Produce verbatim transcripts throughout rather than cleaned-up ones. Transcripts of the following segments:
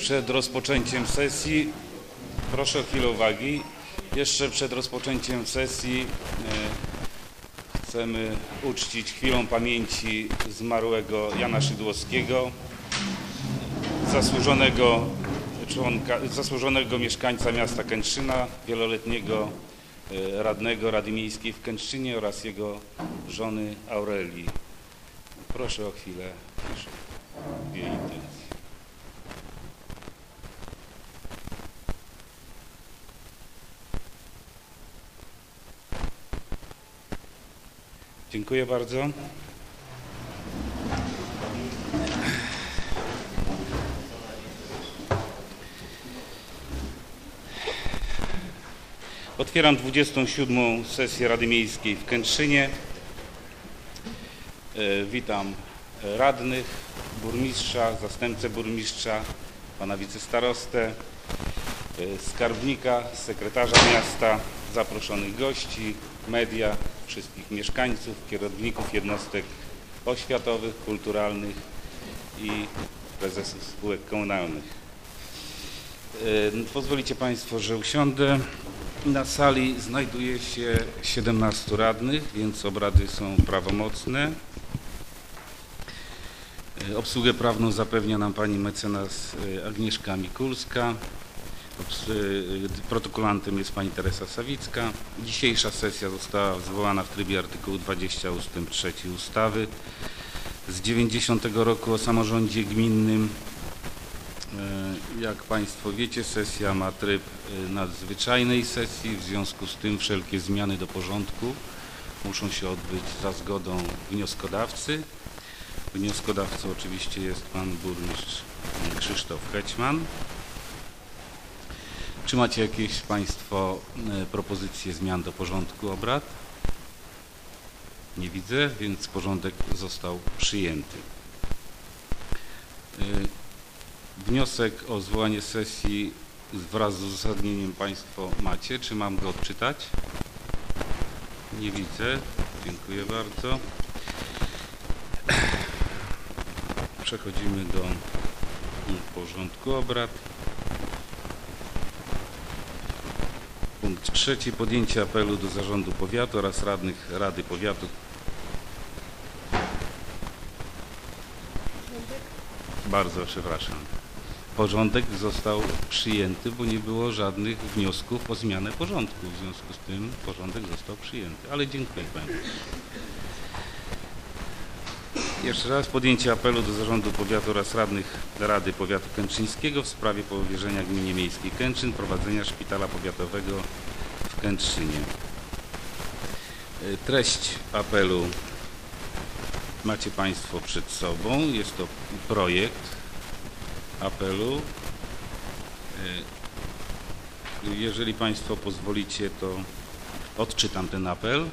przed rozpoczęciem sesji, proszę o chwilę uwagi, jeszcze przed rozpoczęciem sesji chcemy uczcić chwilą pamięci zmarłego Jana Szydłowskiego, zasłużonego członka, zasłużonego mieszkańca miasta Kętrzyna, wieloletniego radnego Rady Miejskiej w Kętrzynie oraz jego żony Aurelii. Proszę o chwilę ciszy w jej intencji. Dziękuję bardzo. Otwieram dwudziestą siódmą sesję Rady Miejskiej w Kętrzynie. Witam radnych, burmistrza, zastępcę burmistrza, pana wicestarostę, skarbnika, sekretarza miasta, zaproszonych gości, media, wszystkich mieszkańców, kierowników jednostek oświatowych, kulturalnych i prezesów spółek komunalnych. Pozwolicie Państwo, że usiądę. Na sali znajduje się siedemnastu radnych, więc obrady są prawomocne. Obsługę prawną zapewnia nam pani mecenas Agnieszka Mikulska. Protokolantem jest pani Teresa Sawicka. Dzisiejsza sesja została zwołana w trybie artykułu dwudziestego ustęp trzeci ustawy z dziewięćdziesiątego roku o samorządzie gminnym. Jak Państwo wiecie, sesja ma tryb nadzwyczajnej sesji, w związku z tym wszelkie zmiany do porządku muszą się odbyć za zgodą wnioskodawcy. Wnioskodawcą oczywiście jest pan burmistrz Krzysztof Hetman. Czy macie jakieś Państwo propozycje zmian do porządku obrad? Nie widzę, więc porządek został przyjęty. Wniosek o zwołanie sesji wraz z uzasadnieniem Państwo macie. Czy mam go odczytać? Nie widzę. Dziękuję bardzo. Przechodzimy do porządku obrad. Punkt trzeci. Podjęcie apelu do Zarządu Powiatu oraz radnych Rady Powiatu. Bardzo przepraszam. Porządek został przyjęty, bo nie było żadnych wniosków o zmianę porządku. W związku z tym porządek został przyjęty. Ale dziękuję Państwu. Jeszcze raz podjęcie apelu do Zarządu Powiatu oraz radnych Rady Powiatu Kętrzyńskiego w sprawie powierzenia Gminie Miejskiej Kętrzyn prowadzenia szpitala powiatowego w Kętrzynie. Treść apelu macie Państwo przed sobą. Jest to projekt apelu. Jeżeli Państwo pozwolicie, to odczytam ten apel.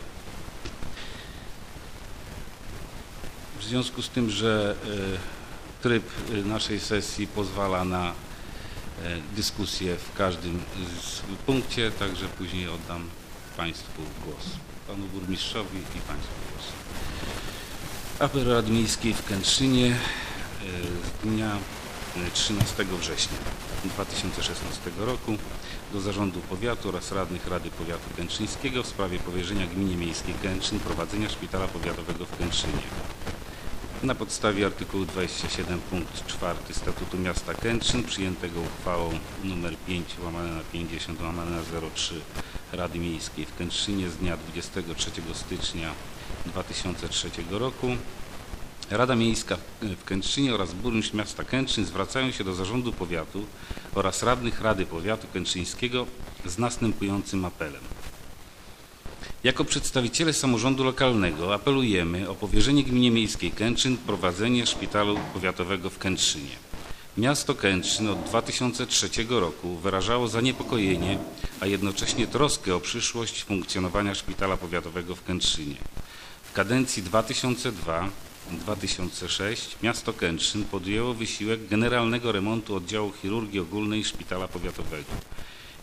W związku z tym, że tryb naszej sesji pozwala na dyskusję w każdym punkcie, także później oddam Państwu głos. Panu burmistrzowi i Państwu głos. Apel Rady Miejskiej w Kętrzynie z dnia trzynastego września dwa tysiące szesnastego roku do Zarządu Powiatu oraz radnych Rady Powiatu Kętrzyńskiego w sprawie powierzenia Gminie Miejskiej Kętrzyn prowadzenia szpitala powiatowego w Kętrzynie. Na podstawie artykułu dwudziestego siódmego punkt czwarty Statutu Miasta Kętrzyn przyjętego uchwałą nr pięć łamane na pięćdziesiąt łamane na zero trzy Rady Miejskiej w Kętrzynie z dnia dwudziestego trzeciego stycznia dwa tysiące trzeciego roku Rada Miejska w Kętrzynie oraz burmistrz miasta Kętrzyn zwracają się do Zarządu Powiatu oraz radnych Rady Powiatu Kętrzyńskiego z następującym apelem. Jako przedstawiciele samorządu lokalnego apelujemy o powierzenie Gminie Miejskiej Kętrzyn prowadzenie szpitalu powiatowego w Kętrzynie. Miasto Kętrzyn od dwa tysiące trzeciego roku wyrażało zaniepokojenie, a jednocześnie troskę o przyszłość funkcjonowania szpitala powiatowego w Kętrzynie. W kadencji dwa tysiące drugiej do dwa tysiące szóstego miasto Kętrzyn podjęło wysiłek generalnego remontu oddziału chirurgii ogólnej szpitala powiatowego.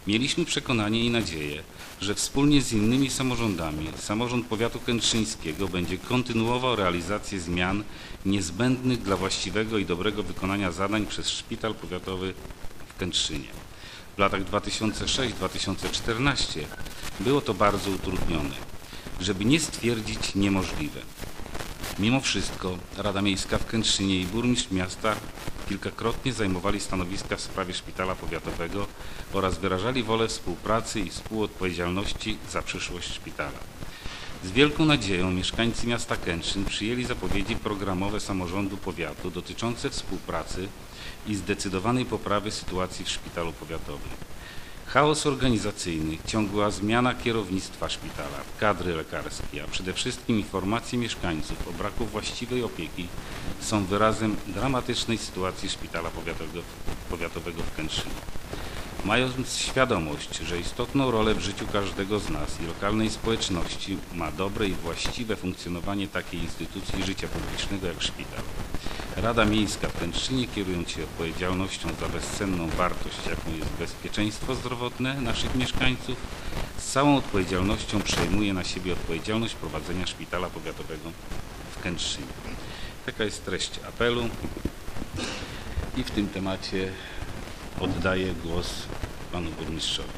Mieliśmy przekonanie i nadzieję, że wspólnie z innymi samorządami samorząd powiatu kętrzyńskiego będzie kontynuował realizację zmian niezbędnych dla właściwego i dobrego wykonania zadań przez Szpital Powiatowy w Kętrzynie. W latach dwa tysiące szóstym do dwa tysiące czternastego było to bardzo utrudnione, żeby nie stwierdzić niemożliwe. Mimo wszystko Rada Miejska w Kętrzynie i burmistrz miasta kilkakrotnie zajmowali stanowiska w sprawie szpitala powiatowego oraz wyrażali wolę współpracy i współodpowiedzialności za przyszłość szpitala. Z wielką nadzieją mieszkańcy miasta Kętrzyn przyjęli zapowiedzi programowe samorządu powiatu dotyczące współpracy i zdecydowanej poprawy sytuacji w szpitalu powiatowym. Chaos organizacyjny, ciągła zmiana kierownictwa szpitala, kadry lekarskiej, a przede wszystkim informacje mieszkańców o braku właściwej opieki są wyrazem dramatycznej sytuacji szpitala powiatowego, powiatowego w Kętrzynie. Mając świadomość, że istotną rolę w życiu każdego z nas i lokalnej społeczności ma dobre i właściwe funkcjonowanie takiej instytucji życia publicznego jak szpital, Rada Miejska w Kętrzynie, kierując się odpowiedzialnością za bezcenną wartość, jaką jest bezpieczeństwo zdrowotne naszych mieszkańców, z całą odpowiedzialnością przejmuje na siebie odpowiedzialność prowadzenia szpitala powiatowego w Kętrzynie. Taka jest treść apelu i w tym temacie oddaję głos panu burmistrzowi.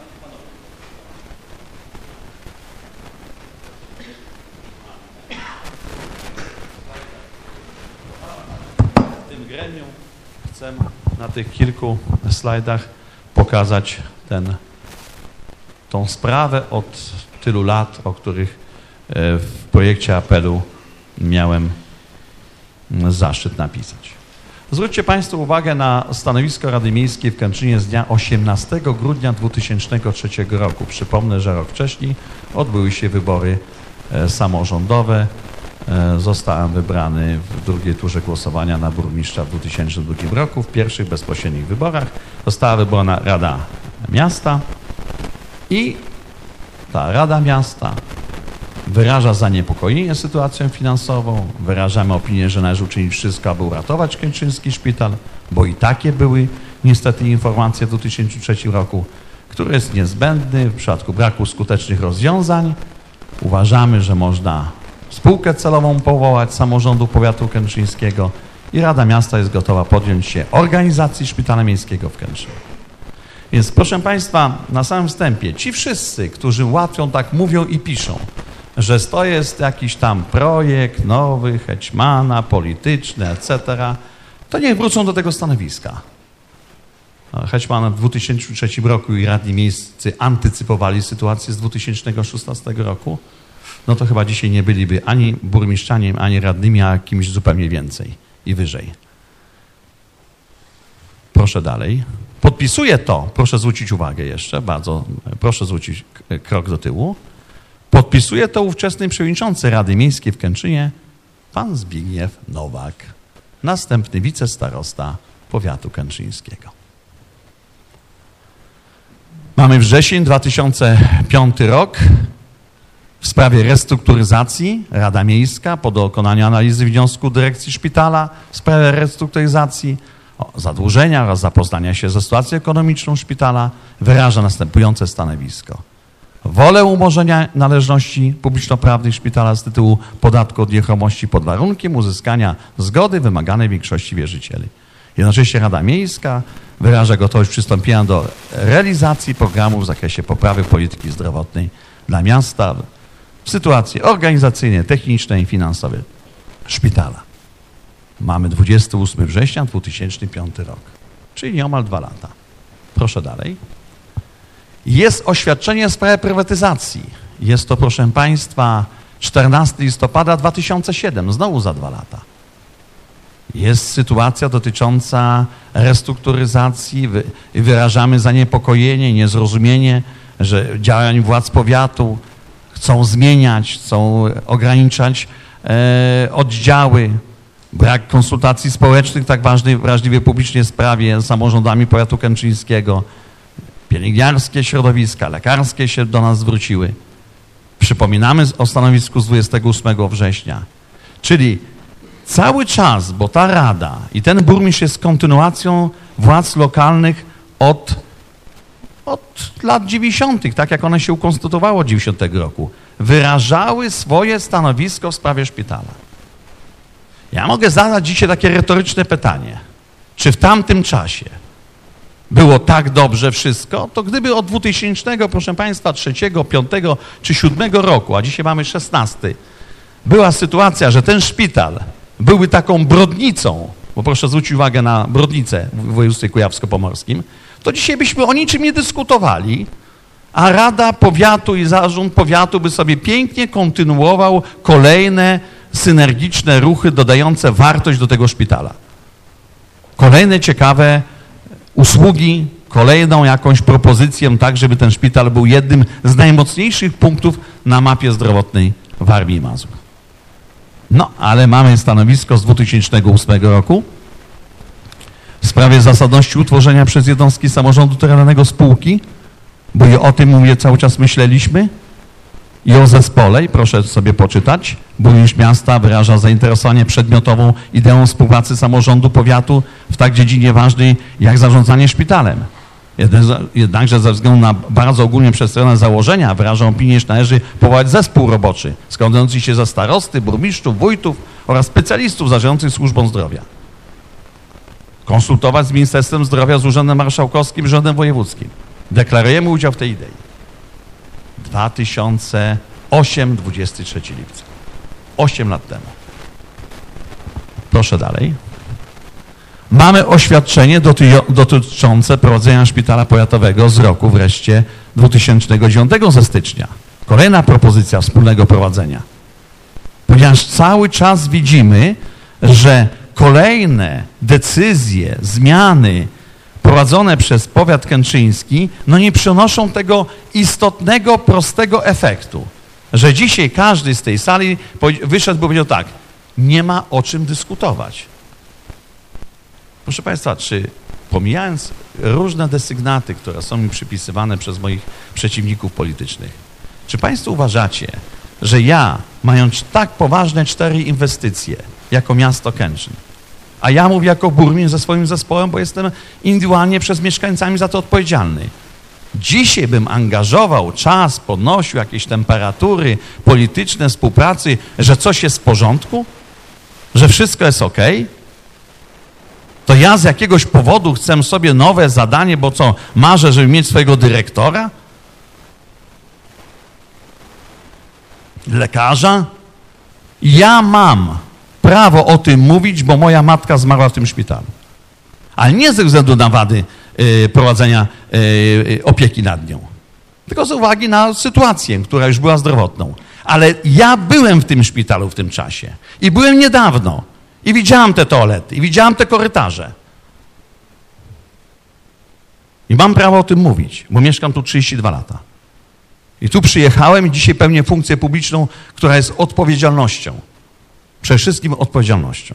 W tym gremium chcę na tych kilku slajdach pokazać ten, tą sprawę od tylu lat, o których w projekcie apelu miałem zaszczyt napisać. Zwróćcie Państwo uwagę na stanowisko Rady Miejskiej w Kętrzynie z dnia osiemnastego grudnia dwa tysiące trzeciego roku. Przypomnę, że rok wcześniej odbyły się wybory samorządowe. Zostałem wybrany w drugiej turze głosowania na burmistrza w dwa tysiące drugim roku. W pierwszych bezpośrednich wyborach została wybrana Rada Miasta i ta Rada Miasta wyraża zaniepokojenie sytuacją finansową, wyrażamy opinię, że należy uczynić wszystko, aby uratować kętrzyński szpital, bo i takie były niestety informacje w dwa tysiące trzecim roku, który jest niezbędny w przypadku braku skutecznych rozwiązań. Uważamy, że można spółkę celową powołać samorządu powiatu kętrzyńskiego i Rada Miasta jest gotowa podjąć się organizacji szpitala miejskiego w Kętrzynie. Więc proszę Państwa, na samym wstępie, ci wszyscy, którzy łatwią tak mówią i piszą, że to jest jakiś tam projekt nowy, Hetmana, polityczny, et cetera, to niech wrócą do tego stanowiska. Hetman w dwa tysiące trzecim roku i radni miejscy antycypowali sytuację z dwa tysiące szesnastego roku, no to chyba dzisiaj nie byliby ani burmistrzami, ani radnymi, a kimś zupełnie więcej i wyżej. Proszę dalej. Podpisuję to, proszę zwrócić uwagę jeszcze, bardzo proszę zwrócić krok do tyłu. Podpisuje to ówczesny przewodniczący Rady Miejskiej w Kętrzynie, pan Zbigniew Nowak, następny wicestarosta powiatu kętrzyńskiego. Mamy wrzesień dwa tysiące piąty rok. W sprawie restrukturyzacji Rada Miejska po dokonaniu analizy wniosku dyrekcji szpitala w sprawie restrukturyzacji, zadłużenia oraz zapoznania się ze sytuacją ekonomiczną szpitala wyraża następujące stanowisko. Wolę umorzenia należności publiczno-prawnych szpitala z tytułu podatku od nieruchomości pod warunkiem uzyskania zgody wymaganej większości wierzycieli. Jednocześnie Rada Miejska wyraża gotowość przystąpienia do realizacji programu w zakresie poprawy polityki zdrowotnej dla miasta w sytuacji organizacyjnej, technicznej i finansowej szpitala. Mamy dwudziestego ósmego września dwa tysiące piąty rok, czyli nieomal dwa lata. Proszę dalej. Jest oświadczenie w sprawie prywatyzacji. Jest to, proszę Państwa, czternastego listopada dwa tysiące siódmego, znowu za dwa lata. Jest sytuacja dotycząca restrukturyzacji. Wyrażamy zaniepokojenie, niezrozumienie, że działań władz powiatu chcą zmieniać, chcą ograniczać e, oddziały. Brak konsultacji społecznych w tak ważnej, wrażliwej publicznie sprawie z samorządami powiatu kętrzyńskiego. Pielęgniarskie środowiska, lekarskie się do nas zwróciły. Przypominamy o stanowisku z dwudziestego ósmego września. Czyli cały czas, bo ta rada i ten burmistrz jest kontynuacją władz lokalnych od, od lat dziewięćdziesiątych, tak jak one się ukonstytuowało dziewięćdziesiątego roku, wyrażały swoje stanowisko w sprawie szpitala. Ja mogę zadać dzisiaj takie retoryczne pytanie. Czy w tamtym czasie było tak dobrze wszystko? To gdyby od dwutysięcznego, proszę Państwa, trzeciego, piątego czy siódmego roku, a dzisiaj mamy szesnasty, była sytuacja, że ten szpital byłby taką brodnicą, bo proszę zwrócić uwagę na brodnicę w województwie kujawsko-pomorskim, to dzisiaj byśmy o niczym nie dyskutowali, a Rada Powiatu i Zarząd Powiatu by sobie pięknie kontynuował kolejne synergiczne ruchy dodające wartość do tego szpitala. Kolejne ciekawe usługi, kolejną jakąś propozycję, tak żeby ten szpital był jednym z najmocniejszych punktów na mapie zdrowotnej Warmii i Mazur. No, ale mamy stanowisko z dwutysięcznego ósmego roku w sprawie zasadności utworzenia przez jednostki samorządu terenowego spółki, bo i o tym, mówię, cały czas myśleliśmy, i o zespole, i proszę sobie poczytać. Burmistrz miasta wyraża zainteresowanie przedmiotową ideą współpracy samorządu powiatu w tak dziedzinie ważnej jak zarządzanie szpitalem. Jednakże ze względu na bardzo ogólnie przedstawione założenia wyraża opinię, że należy powołać zespół roboczy składający się ze starosty, burmistrzów, wójtów oraz specjalistów zarządzających służbą zdrowia. Konsultować z Ministerstwem Zdrowia, z Urzędem Marszałkowskim, z Rządem Wojewódzkim. Deklarujemy udział w tej idei. dwa tysiące ósmy, dwudziestego trzeciego lipca. Osiem lat temu. Proszę dalej. Mamy oświadczenie doty dotyczące prowadzenia szpitala powiatowego z roku wreszcie dwutysięcznego dziewiątego ze stycznia. Kolejna propozycja wspólnego prowadzenia. Ponieważ cały czas widzimy, że kolejne decyzje, zmiany prowadzone przez powiat kętrzyński, no nie przynoszą tego istotnego, prostego efektu, że dzisiaj każdy z tej sali wyszedł i powiedział tak, nie ma o czym dyskutować. Proszę Państwa, czy pomijając różne desygnaty, które są mi przypisywane przez moich przeciwników politycznych, czy Państwo uważacie, że ja, mając tak poważne cztery inwestycje jako miasto Kętrzyn, a ja mówię jako burmistrz ze swoim zespołem, bo jestem indywidualnie przez mieszkańcami za to odpowiedzialny. Dzisiaj bym angażował czas, podnosił jakieś temperatury polityczne, współpracy, że coś jest w porządku, że wszystko jest ok, to ja z jakiegoś powodu chcę sobie nowe zadanie, bo co, marzę, żeby mieć swojego dyrektora? Lekarza? Ja mam prawo o tym mówić, bo moja matka zmarła w tym szpitalu. Ale nie ze względu na wady y, prowadzenia y, opieki nad nią, tylko z uwagi na sytuację, która już była zdrowotną. Ale ja byłem w tym szpitalu w tym czasie i byłem niedawno i widziałem te toalety i widziałem te korytarze. I mam prawo o tym mówić, bo mieszkam tu trzydzieści dwa lata. I tu przyjechałem i dzisiaj pełnię funkcję publiczną, która jest odpowiedzialnością. Przede wszystkim odpowiedzialnością.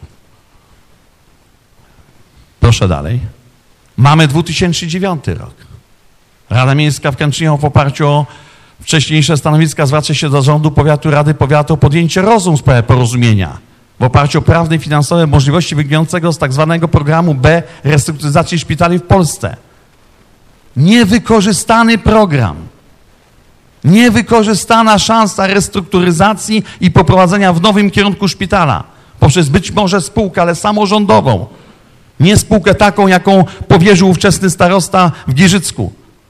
Proszę dalej. Mamy dwa tysiące dziewiąty rok. Rada Miejska w Kętrzynie w oparciu o wcześniejsze stanowiska zwraca się do Zarządu Powiatu, Rady Powiatu o podjęcie rozmów w sprawie porozumienia w oparciu o prawne i finansowe możliwości wynikającego z tak zwanego programu B restrukturyzacji szpitali w Polsce. Niewykorzystany program. Niewykorzystana szansa restrukturyzacji i poprowadzenia w nowym kierunku szpitala poprzez być może spółkę, ale samorządową. Nie spółkę taką, jaką powierzył ówczesny starosta w Giżycku.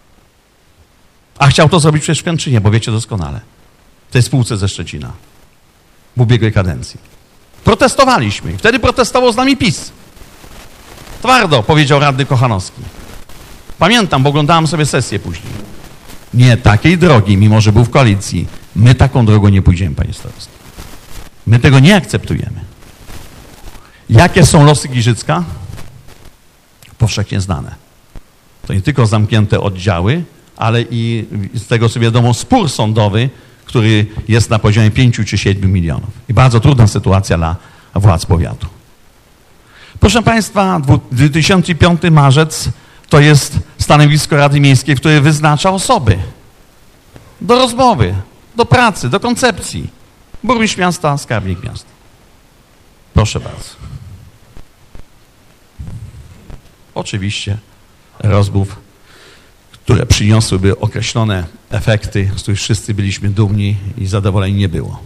A chciał to zrobić przecież w Kętrzynie, bo wiecie doskonale. W tej spółce ze Szczecina. W ubiegłej kadencji. Protestowaliśmy. I wtedy protestował z nami PiS. Twardo, powiedział radny Kochanowski. Pamiętam, bo oglądałem sobie sesję później. Nie, takiej drogi, mimo że był w koalicji, my taką drogą nie pójdziemy, panie starosto. My tego nie akceptujemy. Jakie są losy Giżycka? Powszechnie znane. To nie tylko zamknięte oddziały, ale i z tego co wiadomo spór sądowy, który jest na poziomie pięciu czy siedmiu milionów. I bardzo trudna sytuacja dla władz powiatu. Proszę Państwa, dwa tysiące piąty marzec to jest stanowisko Rady Miejskiej, które wyznacza osoby do rozmowy, do pracy, do koncepcji. Burmistrz miasta, skarbnik miasta. Proszę bardzo. Oczywiście rozmów, które przyniosłyby określone efekty, z których wszyscy byliśmy dumni i zadowoleni nie było.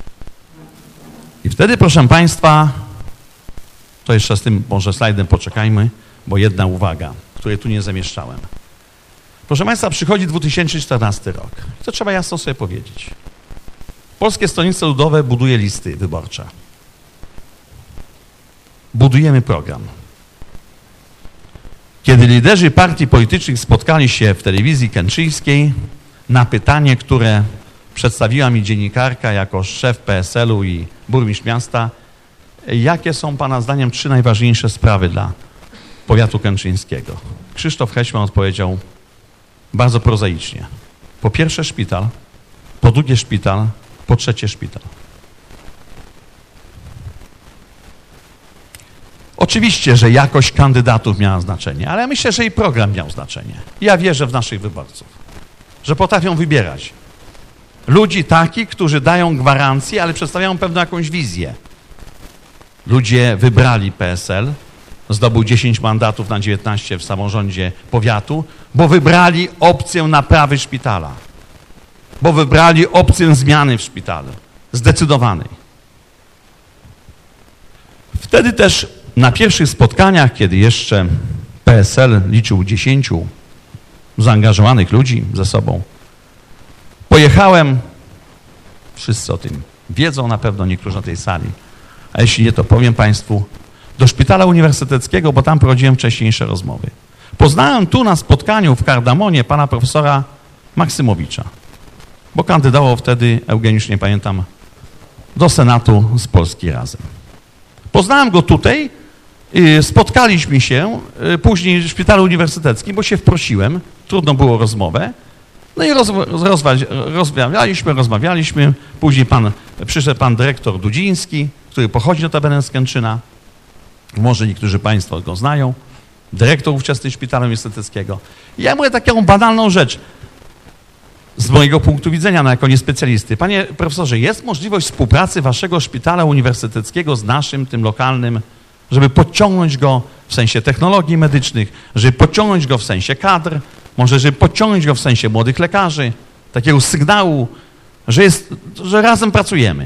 I wtedy, proszę Państwa, to jeszcze z tym może slajdem poczekajmy, bo jedna uwaga, której tu nie zamieszczałem. Proszę Państwa, przychodzi dwa tysiące czternasty rok. To trzeba jasno sobie powiedzieć. Polskie Stronnictwo Ludowe buduje listy wyborcze. Budujemy program. Kiedy liderzy partii politycznych spotkali się w telewizji kętrzyńskiej, na pytanie, które przedstawiła mi dziennikarka jako szef P S L u i burmistrz miasta, jakie są Pana zdaniem trzy najważniejsze sprawy dla powiatu kętrzyńskiego? Krzysztof Heśman odpowiedział bardzo prozaicznie. Po pierwsze szpital, po drugie szpital, po trzecie szpital. Oczywiście, że jakość kandydatów miała znaczenie, ale myślę, że i program miał znaczenie. Ja wierzę w naszych wyborców, że potrafią wybierać ludzi takich, którzy dają gwarancje, ale przedstawiają pewną jakąś wizję. Ludzie wybrali P S L, zdobył dziesięć mandatów na dziewiętnaście w samorządzie powiatu, bo wybrali opcję naprawy szpitala, bo wybrali opcję zmiany w szpitalu, zdecydowanej. Wtedy też na pierwszych spotkaniach, kiedy jeszcze P S L liczył dziesięciu zaangażowanych ludzi ze sobą, pojechałem, wszyscy o tym wiedzą na pewno, niektórzy na tej sali, a jeśli nie, to powiem Państwu, do szpitala uniwersyteckiego, bo tam prowadziłem wcześniejsze rozmowy. Poznałem tu na spotkaniu w Kardamonie pana profesora Maksymowicza, bo kandydował wtedy, Eugeniusz, nie pamiętam, do Senatu z Polski Razem. Poznałem go tutaj, spotkaliśmy się później w szpitalu uniwersyteckim, bo się wprosiłem, trudno było rozmowę, no i rozmawialiśmy, rozmawialiśmy, później pan, przyszedł pan dyrektor Dudziński, który pochodzi notabene z Kętrzyna, może niektórzy Państwo go znają, dyrektor ówczesny szpitala uniwersyteckiego. I ja mówię taką banalną rzecz, z mojego punktu widzenia, no jako niespecjalisty. Panie profesorze, jest możliwość współpracy waszego szpitala uniwersyteckiego z naszym, tym lokalnym, żeby podciągnąć go w sensie technologii medycznych, żeby podciągnąć go w sensie kadr, może żeby podciągnąć go w sensie młodych lekarzy, takiego sygnału, że, jest, że razem pracujemy.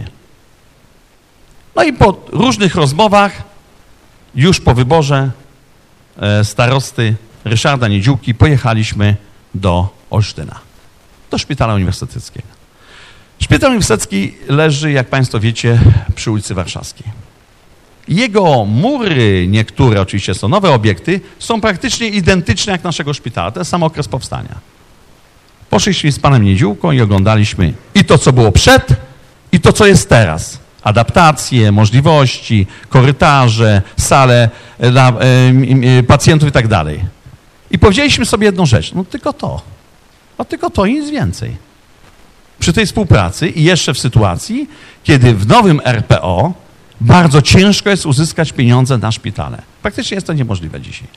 No i po różnych rozmowach, już po wyborze starosty Ryszarda Niedziółki pojechaliśmy do Olsztyna, do szpitala uniwersyteckiego. Szpital uniwersytecki leży, jak Państwo wiecie, przy ulicy Warszawskiej. Jego mury, niektóre oczywiście są nowe obiekty, są praktycznie identyczne jak naszego szpitala. To jest sam okres powstania. Poszliśmy z panem Niedziółką i oglądaliśmy i to, co było przed, i to, co jest teraz. Adaptacje, możliwości, korytarze, sale dla y, y, pacjentów i tak dalej. I powiedzieliśmy sobie jedną rzecz, no tylko to, no tylko to i nic więcej. Przy tej współpracy i jeszcze w sytuacji, kiedy w nowym R P O bardzo ciężko jest uzyskać pieniądze na szpitale. Praktycznie jest to niemożliwe dzisiaj.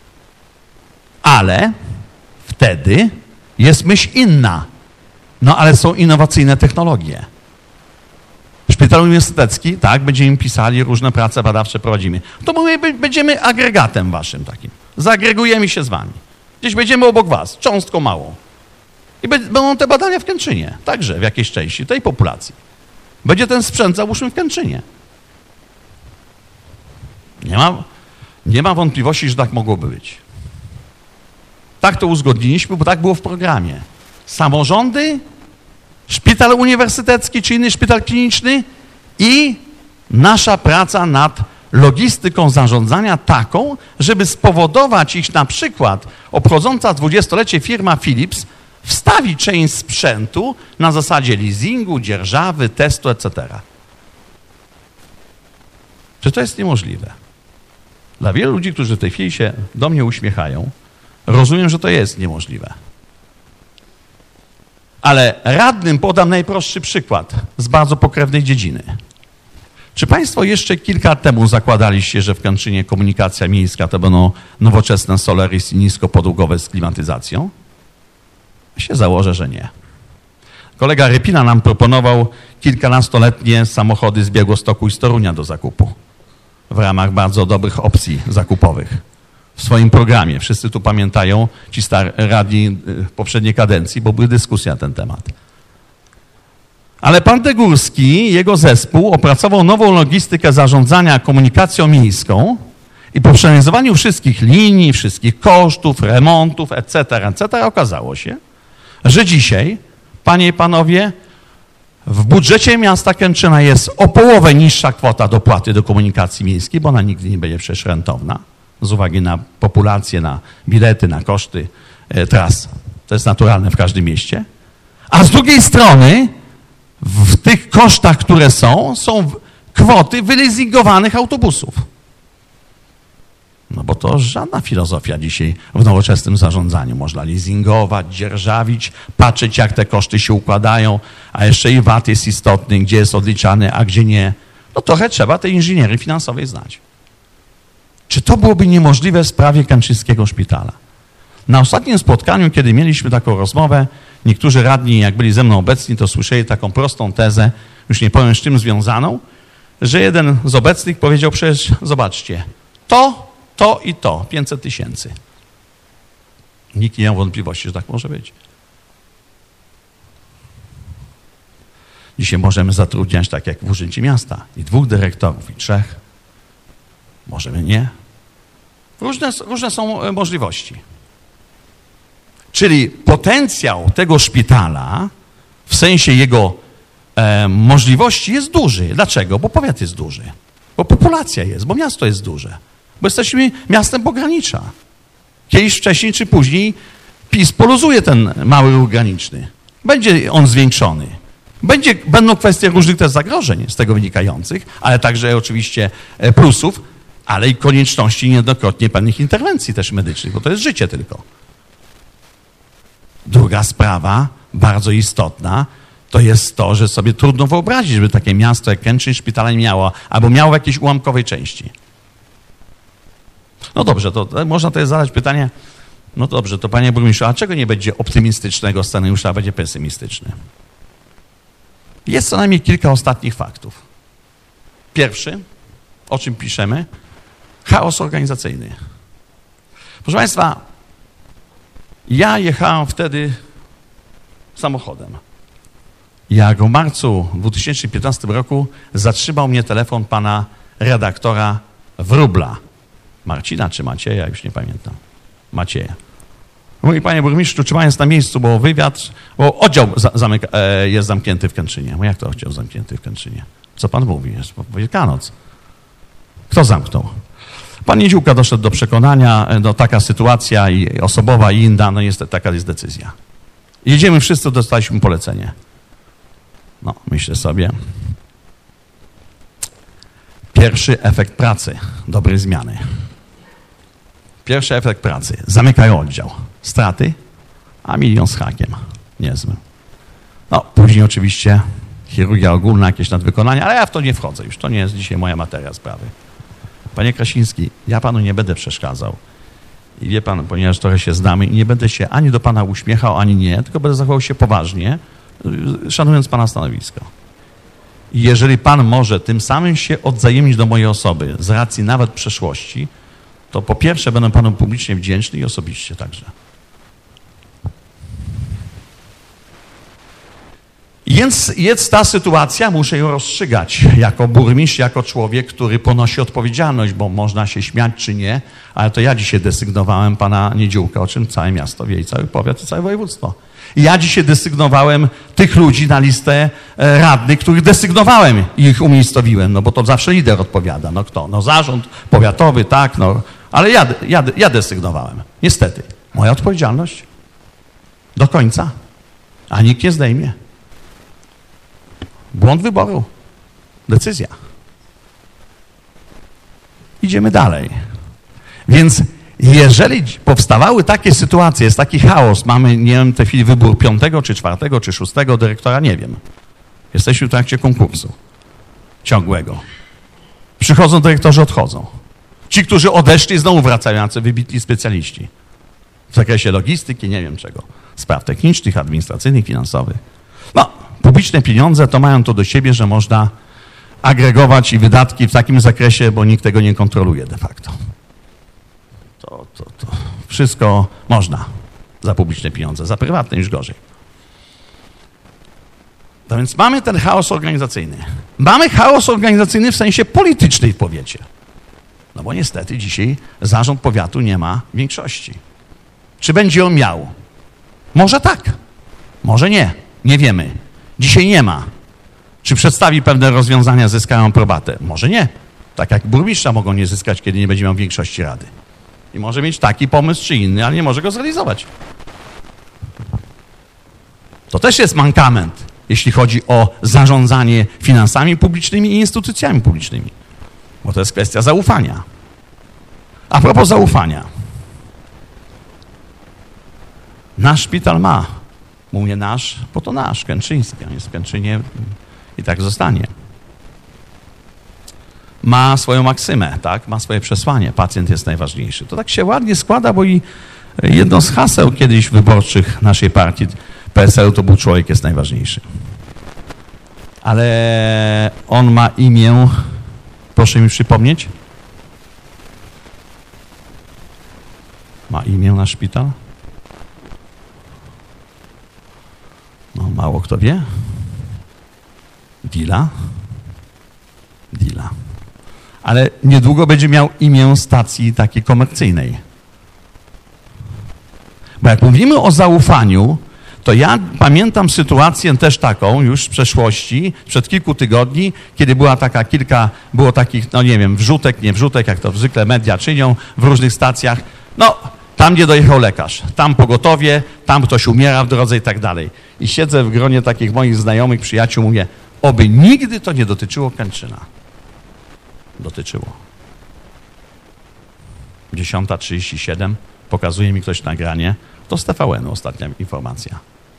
Ale wtedy jest myśl inna. No ale są innowacyjne technologie. Szpital uniwersytecki, tak, będziemy pisali, różne prace badawcze prowadzimy. To my będziemy agregatem waszym takim. Zaagregujemy się z wami. Gdzieś będziemy obok was, cząstką małą. I będą te badania w Kętrzynie, także w jakiejś części tej populacji. Będzie ten sprzęt, załóżmy, w Kętrzynie. Nie ma, nie ma wątpliwości, że tak mogłoby być. Tak to uzgodniliśmy, bo tak było w programie. Samorządy, szpital uniwersytecki czy inny szpital kliniczny i nasza praca nad logistyką zarządzania taką, żeby spowodować, iż na przykład obchodząca dwudziestolecie firma Philips wstawi część sprzętu na zasadzie leasingu, dzierżawy, testu, et cetera. Czy to jest niemożliwe? Dla wielu ludzi, którzy w tej chwili się do mnie uśmiechają, rozumiem, że to jest niemożliwe. Ale radnym podam najprostszy przykład z bardzo pokrewnej dziedziny. Czy Państwo jeszcze kilka lat temu zakładaliście, że w Kętrzynie komunikacja miejska to będą nowoczesne Solaris i niskopodługowe z klimatyzacją? Ja się założę, że nie. Kolega Rypina nam proponował kilkunastoletnie samochody z Białegostoku i z Torunia do zakupu w ramach bardzo dobrych opcji zakupowych. w swoim programie. Wszyscy tu pamiętają, ci star radni w poprzedniej kadencji, bo były dyskusje na ten temat. Ale pan Degórski i jego zespół opracował nową logistykę zarządzania komunikacją miejską i po przeanalizowaniu wszystkich linii, wszystkich kosztów, remontów, et cetera, et cetera okazało się, że dzisiaj, panie i panowie, w budżecie miasta Kętrzyna jest o połowę niższa kwota dopłaty do komunikacji miejskiej, bo ona nigdy nie będzie przecież rentowna, z uwagi na populację, na bilety, na koszty e, tras. To jest naturalne w każdym mieście. A z drugiej strony w tych kosztach, które są, są kwoty wyleasingowanych autobusów. No bo to żadna filozofia dzisiaj w nowoczesnym zarządzaniu. Można leasingować, dzierżawić, patrzeć jak te koszty się układają, a jeszcze i V A T jest istotny, gdzie jest odliczany, a gdzie nie. No trochę trzeba tej inżynierii finansowej znać. Czy to byłoby niemożliwe w sprawie Kętrzyńskiego Szpitala? Na ostatnim spotkaniu, kiedy mieliśmy taką rozmowę, niektórzy radni, jak byli ze mną obecni, to słyszeli taką prostą tezę, już nie powiem z czym związaną, że jeden z obecnych powiedział przecież, zobaczcie, to, to i to, pięćset tysięcy. Nikt nie miał wątpliwości, że tak może być. Dzisiaj możemy zatrudniać, tak jak w Urzędzie Miasta, i dwóch dyrektorów, i trzech. Możemy nie. Różne, różne są możliwości. Czyli potencjał tego szpitala w sensie jego e, możliwości jest duży. Dlaczego? Bo powiat jest duży. Bo populacja jest, bo miasto jest duże. Bo jesteśmy miastem pogranicza. Kiedyś wcześniej czy później PiS poluzuje ten mały ruch graniczny. Będzie on zwiększony. Będzie, będą kwestie różnych też zagrożeń z tego wynikających, ale także oczywiście plusów, ale i konieczności niejednokrotnie pewnych interwencji też medycznych, bo to jest życie tylko. Druga sprawa, bardzo istotna, to jest to, że sobie trudno wyobrazić, żeby takie miasto jak Kętrzyn szpitala nie miało, albo miało w jakiejś ułamkowej części. No dobrze, to można też zadać pytanie, no dobrze, to panie burmistrzu, a czego nie będzie optymistycznego scenariusza, a będzie pesymistyczny? Jest co najmniej kilka ostatnich faktów. Pierwszy, o czym piszemy, chaos organizacyjny. Proszę państwa, ja jechałem wtedy samochodem. Jak w marcu dwa tysiące piętnastego roku zatrzymał mnie telefon pana redaktora Wróbla. Marcina czy Macieja, już nie pamiętam. Macieja. Mówi, panie burmistrzu, czy pan jest na miejscu, bo wywiad, bo oddział za, zamyka, e, jest zamknięty w Kętrzynie. Mówię, jak to oddział zamknięty w Kętrzynie? Co pan mówi? Jest Wielkanoc. Kto zamknął? Pan Niedziółka doszedł do przekonania, no taka sytuacja i osobowa i inna, no niestety taka jest decyzja. Jedziemy wszyscy, dostaliśmy polecenie. No, myślę sobie, pierwszy efekt pracy, dobrej zmiany. Pierwszy efekt pracy, zamykają oddział. Straty, a milion z hakiem. Niezły. No, później oczywiście chirurgia ogólna, jakieś nadwykonania, ale ja w to nie wchodzę już. To nie jest dzisiaj moja materia sprawy. Panie Krasiński, ja panu nie będę przeszkadzał. I wie pan, ponieważ trochę się znamy i nie będę się ani do pana uśmiechał, ani nie, tylko będę zachował się poważnie, szanując pana stanowisko. I jeżeli pan może tym samym się odzajemnić do mojej osoby, z racji nawet przeszłości, to po pierwsze będę panu publicznie wdzięczny i osobiście także. Więc jest ta sytuacja, muszę ją rozstrzygać jako burmistrz, jako człowiek, który ponosi odpowiedzialność, bo można się śmiać czy nie, ale to ja dzisiaj desygnowałem pana Niedziółka, o czym całe miasto wie i cały powiat i całe województwo. I ja dzisiaj desygnowałem tych ludzi na listę radnych, których desygnowałem i ich umiejscowiłem, no bo to zawsze lider odpowiada. No kto? No zarząd powiatowy, tak, no, ale ja, ja, ja desygnowałem. Niestety. Moja odpowiedzialność do końca, a nikt nie zdejmie. Błąd wyboru. Decyzja. Idziemy dalej. Więc jeżeli powstawały takie sytuacje, jest taki chaos, mamy, nie wiem, w tej chwili wybór piątego, czy czwartego, czy szóstego dyrektora, nie wiem. Jesteśmy w trakcie konkursu ciągłego. Przychodzą dyrektorzy, odchodzą. Ci, którzy odeszli, znowu wracają, jacy wybitni specjaliści. W zakresie logistyki, nie wiem czego. Spraw technicznych, administracyjnych, finansowych. No, publiczne pieniądze to mają to do siebie, że można agregować i wydatki w takim zakresie, bo nikt tego nie kontroluje de facto. To to, to wszystko można za publiczne pieniądze, za prywatne już gorzej. No więc mamy ten chaos organizacyjny. Mamy chaos organizacyjny w sensie politycznej w powiecie. No bo niestety dzisiaj zarząd powiatu nie ma większości. Czy będzie on miał? Może tak, może nie, nie wiemy. Dzisiaj nie ma. Czy przedstawi pewne rozwiązania, zyskają aprobatę? Może nie. Tak jak burmistrza mogą nie zyskać, kiedy nie będzie miał większości rady. I może mieć taki pomysł czy inny, ale nie może go zrealizować. To też jest mankament, jeśli chodzi o zarządzanie finansami publicznymi i instytucjami publicznymi. Bo to jest kwestia zaufania. A propos zaufania. Nasz szpital ma, mówię nasz, bo to nasz, Kętrzyński, on jest w Kętrzynie i tak zostanie. Ma swoją maksymę, tak? Ma swoje przesłanie. Pacjent jest najważniejszy. To tak się ładnie składa, bo i jedno z haseł kiedyś wyborczych naszej partii P S L-u to był człowiek jest najważniejszy. Ale on ma imię, proszę mi przypomnieć. Ma imię nasz szpital? No, mało kto wie. Dila. Dila. Ale niedługo będzie miał imię stacji takiej komercyjnej. Bo jak mówimy o zaufaniu, to ja pamiętam sytuację też taką już z przeszłości, przed kilku tygodni, kiedy była taka kilka, było takich, no nie wiem, wrzutek, nie wrzutek, jak to zwykle media czynią w różnych stacjach. No, tam gdzie dojechał lekarz, tam pogotowie, tam ktoś umiera w drodze i tak dalej. I siedzę w gronie takich moich znajomych, przyjaciół, mówię, oby nigdy to nie dotyczyło Kętrzyna. Dotyczyło. dziesiąta trzydzieści siedem, pokazuje mi ktoś nagranie, to z T V N-u ostatnia informacja.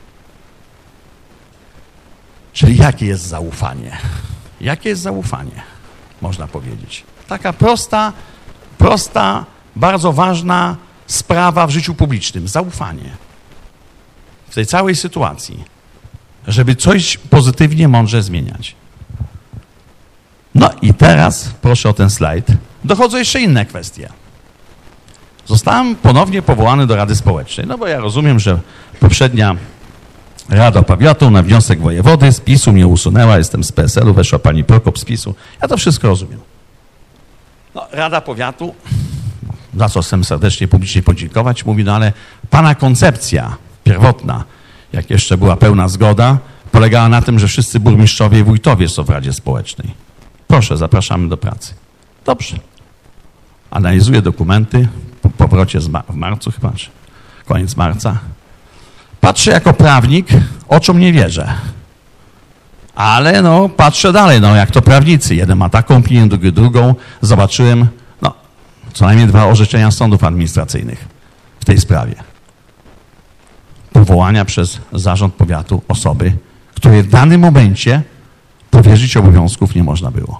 Czyli jakie jest zaufanie? Jakie jest zaufanie, można powiedzieć? Taka prosta, prosta, bardzo ważna sprawa w życiu publicznym. Zaufanie. W tej całej sytuacji. Żeby coś pozytywnie, mądrze zmieniać. No i teraz, proszę o ten slajd, dochodzą jeszcze inne kwestie. Zostałem ponownie powołany do Rady Społecznej, no bo ja rozumiem, że poprzednia Rada Powiatu na wniosek wojewody z PiS-u mnie usunęła, jestem z P S L-u, weszła pani Prokop z PiS-u. Ja to wszystko rozumiem. No, Rada Powiatu, za co chcę serdecznie publicznie podziękować, mówi, no ale pana koncepcja pierwotna, jak jeszcze była pełna zgoda, polegała na tym, że wszyscy burmistrzowie i wójtowie są w Radzie Społecznej. Proszę, zapraszamy do pracy. Dobrze. Analizuję dokumenty po powrocie z ma- w marcu chyba, czy koniec marca. Patrzę jako prawnik, oczom nie wierzę. Ale no, patrzę dalej, no jak to prawnicy. Jeden ma taką opinię, drugi drugą. Zobaczyłem, no, co najmniej dwa orzeczenia sądów administracyjnych w tej sprawie. Powołania przez zarząd powiatu osoby, której w danym momencie powierzyć obowiązków nie można było.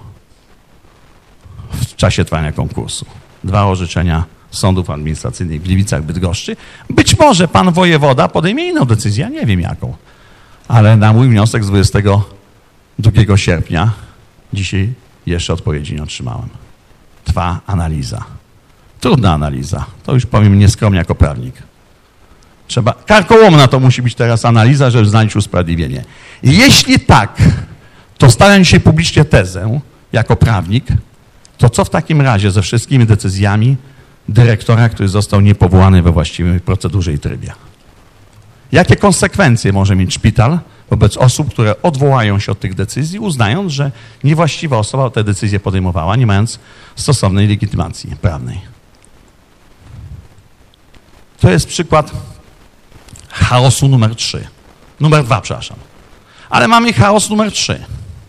W czasie trwania konkursu. Dwa orzeczenia sądów administracyjnych w Gliwicach, Bydgoszczy. Być może pan wojewoda podejmie inną decyzję, ja nie wiem jaką. Ale na mój wniosek z dwudziestego drugiego sierpnia dzisiaj jeszcze odpowiedzi nie otrzymałem. Trwa analiza. Trudna analiza. To już powiem nieskromnie jako prawnik. Trzeba, karkołomna to musi być teraz analiza, żeby znaleźć usprawiedliwienie. I jeśli tak, to stawiam się publicznie tezę, jako prawnik, to co w takim razie ze wszystkimi decyzjami dyrektora, który został niepowołany we właściwej procedurze i trybie? Jakie konsekwencje może mieć szpital wobec osób, które odwołają się od tych decyzji, uznając, że niewłaściwa osoba te decyzje podejmowała, nie mając stosownej legitymacji prawnej? To jest przykład chaosu numer trzy. Numer dwa, przepraszam. Ale mamy chaos numer trzy.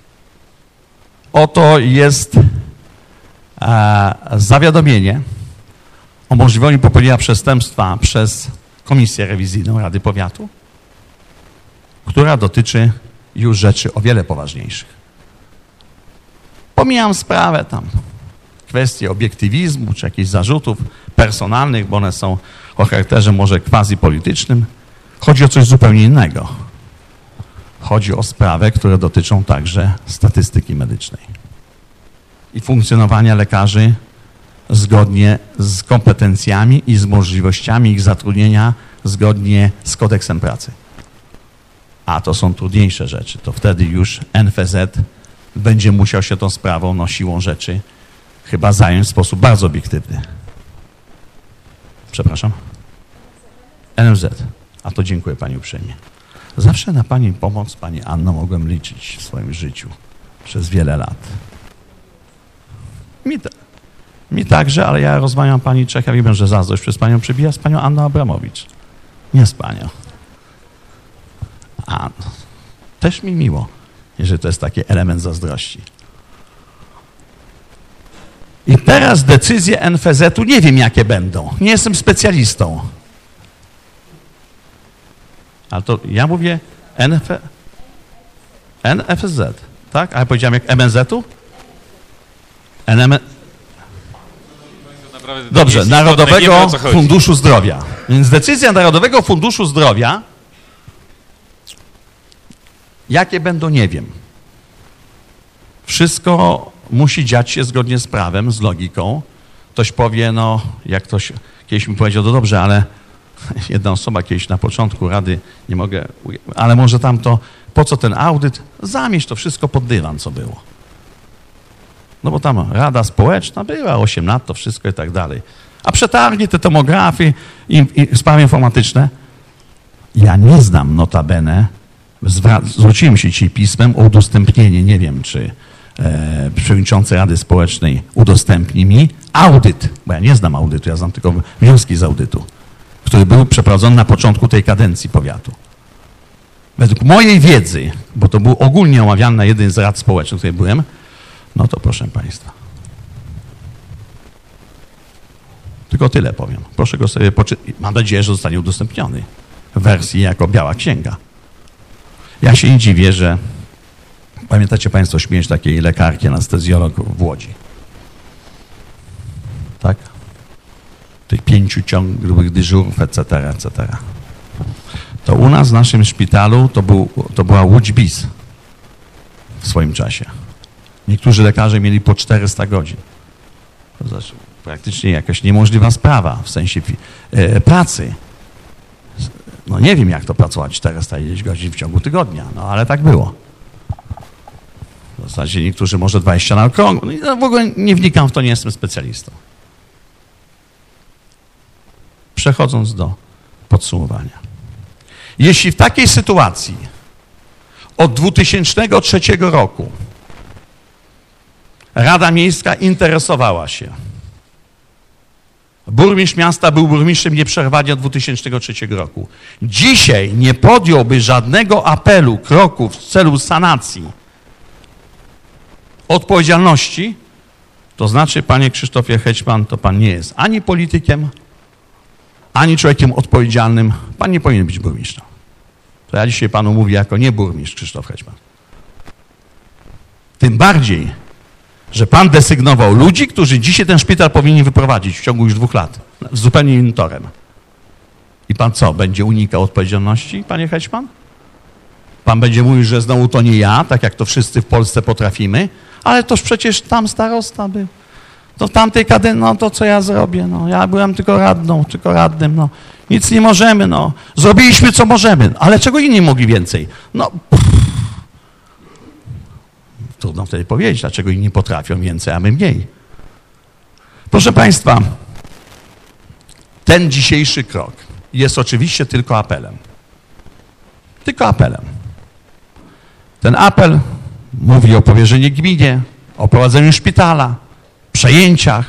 Oto jest e, zawiadomienie o możliwości popełnienia przestępstwa przez Komisję Rewizyjną Rady Powiatu, która dotyczy już rzeczy o wiele poważniejszych. Pomijam sprawę tam, kwestie obiektywizmu czy jakichś zarzutów personalnych, bo one są o charakterze może quasi-politycznym. Chodzi o coś zupełnie innego. Chodzi o sprawy, które dotyczą także statystyki medycznej i funkcjonowania lekarzy zgodnie z kompetencjami i z możliwościami ich zatrudnienia zgodnie z kodeksem pracy. A to są trudniejsze rzeczy. To wtedy już N F Z będzie musiał się tą sprawą, no siłą rzeczy, chyba zająć w sposób bardzo obiektywny. Przepraszam? N F Z. A to dziękuję Pani uprzejmie. Zawsze na Pani pomoc, Pani Anno, mogłem liczyć w swoim życiu przez wiele lat. Mi, te, mi także, ale ja rozmawiam Pani Czech, ja wiem, że zazdrość przez Panią przebija z Panią Anną Abramowicz. Nie z Panią. A też mi miło, jeżeli to jest taki element zazdrości. I teraz decyzje N F Z-u nie wiem, jakie będą. Nie jestem specjalistą. Ale to ja mówię N F... N F Z, tak? A ja powiedziałem jak M N Z-u? N M... Dobrze, Narodowego Funduszu Zdrowia. Więc decyzja Narodowego Funduszu Zdrowia, jakie będą, nie wiem. Wszystko musi dziać się zgodnie z prawem, z logiką. Ktoś powie, no, jak ktoś kiedyś mi powiedział, no dobrze, ale jedna osoba kiedyś na początku Rady, nie mogę, ale może tam to, po co ten audyt? Zamieść to wszystko pod dywan, co było. No bo tam Rada Społeczna była, osiem lat, to wszystko i tak dalej. A przetargi, te tomografy i, i sprawy informatyczne. Ja nie znam notabene, zwróciłem się dzisiaj pismem o udostępnienie, nie wiem, czy e, przewodniczący Rady Społecznej udostępni mi audyt, bo ja nie znam audytu, ja znam tylko wnioski z audytu, który był przeprowadzony na początku tej kadencji powiatu. Według mojej wiedzy, bo to był ogólnie omawiany na jednej z rad społecznych, w której byłem, no to proszę Państwa. Tylko tyle powiem. Proszę go sobie poczytać. Mam nadzieję, że zostanie udostępniony w wersji jako biała księga. Ja się nie dziwię, że pamiętacie Państwo śmierć takiej lekarki, anestezjolog w Łodzi. Tak? Tych pięciu ciągłych dyżurów, et cetera, et cetera. To u nas w naszym szpitalu to, był, to była Łódź bis w swoim czasie. Niektórzy lekarze mieli po czterysta godzin. To znaczy praktycznie jakaś niemożliwa sprawa w sensie e, pracy. No nie wiem, jak to pracować czterysta godzin w ciągu tygodnia, no ale tak było. W zasadzie niektórzy może dwadzieścia na okrągło. No, w ogóle nie wnikam w to, nie jestem specjalistą. Przechodząc do podsumowania. Jeśli w takiej sytuacji od dwa tysiące trzeciego roku Rada Miejska interesowała się, burmistrz miasta był burmistrzem nieprzerwanie od dwa tysiące trzeciego roku, dzisiaj nie podjąłby żadnego apelu, kroku w celu sanacji odpowiedzialności, to znaczy, panie Krzysztofie Hetman, to pan nie jest ani politykiem, ani człowiekiem odpowiedzialnym. Pan nie powinien być burmistrzem. To ja dzisiaj panu mówię jako nie burmistrz Krzysztof Hetman. Tym bardziej, że pan desygnował ludzi, którzy dzisiaj ten szpital powinni wyprowadzić w ciągu już dwóch lat. Z zupełnie innym torem. I pan co, będzie unikał odpowiedzialności, panie Hetman? Pan będzie mówił, że znowu to nie ja, tak jak to wszyscy w Polsce potrafimy, ale toż przecież tam starosta był. To w tamtej kadencji, no to co ja zrobię, no ja byłem tylko radną, tylko radnym, no nic nie możemy, no zrobiliśmy co możemy, ale czego inni mogli więcej? No pff. Trudno wtedy powiedzieć, dlaczego inni potrafią więcej, a my mniej. Proszę Państwa, ten dzisiejszy krok jest oczywiście tylko apelem. Tylko apelem. Ten apel mówi o powierzeniu gminie, o prowadzeniu szpitala, przejęciach.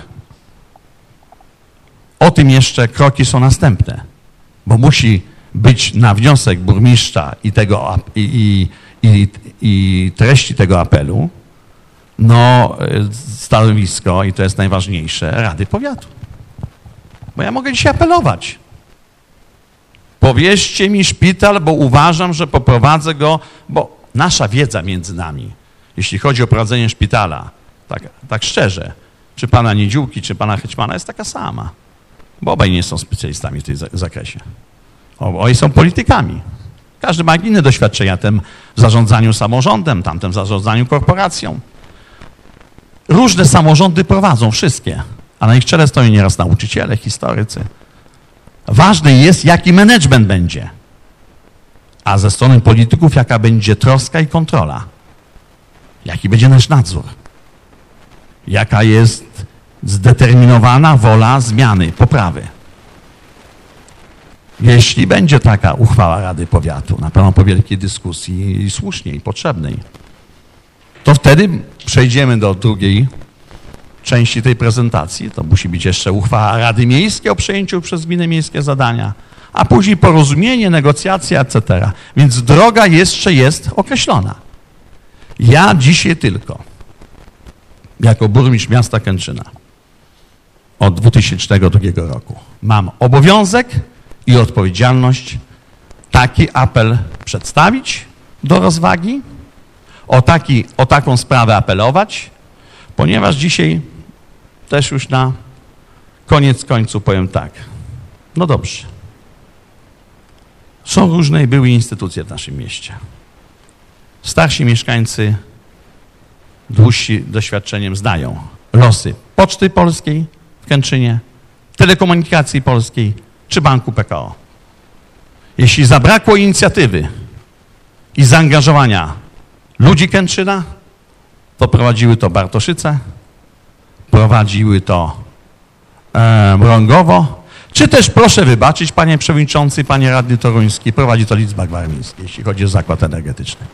O tym jeszcze kroki są następne, bo musi być na wniosek burmistrza i, tego, i, i, i, i treści tego apelu no, stanowisko, i to jest najważniejsze, Rady Powiatu. Bo ja mogę dzisiaj apelować. Powierzcie mi szpital, bo uważam, że poprowadzę go, bo nasza wiedza między nami, jeśli chodzi o prowadzenie szpitala, tak, tak szczerze, czy pana Niedziółki, czy pana Hetmana jest taka sama. Bo obaj nie są specjalistami w tym zakresie. Obaj są politykami. Każdy ma inne doświadczenia, ten w zarządzaniu samorządem, tamten w zarządzaniu korporacją. Różne samorządy prowadzą, wszystkie, a na ich czele stoją nieraz nauczyciele, historycy. Ważny jest, jaki management będzie, a ze strony polityków, jaka będzie troska i kontrola, jaki będzie nasz nadzór, jaka jest zdeterminowana wola zmiany, poprawy. Jeśli będzie taka uchwała Rady Powiatu, na pewno po wielkiej dyskusji i słusznej, potrzebnej, to wtedy przejdziemy do drugiej części tej prezentacji. To musi być jeszcze uchwała Rady Miejskiej o przejęciu przez gminy miejskie zadania, a później porozumienie, negocjacja, et cetera. Więc droga jeszcze jest określona. Ja dzisiaj tylko, jako burmistrz miasta Kętrzyna od dwa tysiące drugiego roku, mam obowiązek i odpowiedzialność taki apel przedstawić do rozwagi, o, taki, o taką sprawę apelować, ponieważ dzisiaj też już na koniec końców powiem tak. No dobrze. Są różne i były instytucje w naszym mieście. Starsi mieszkańcy dłużsi doświadczeniem znają losy Poczty Polskiej w Kętrzynie, Telekomunikacji Polskiej czy Banku P K O. Jeśli zabrakło inicjatywy i zaangażowania ludzi Kętrzyna, to prowadziły to Bartoszyce, prowadziły to e, Mrągowo, czy też, proszę wybaczyć, panie przewodniczący, panie radny toruński, prowadzi to Lidzbark Warmiński, jeśli chodzi o zakład energetyczny.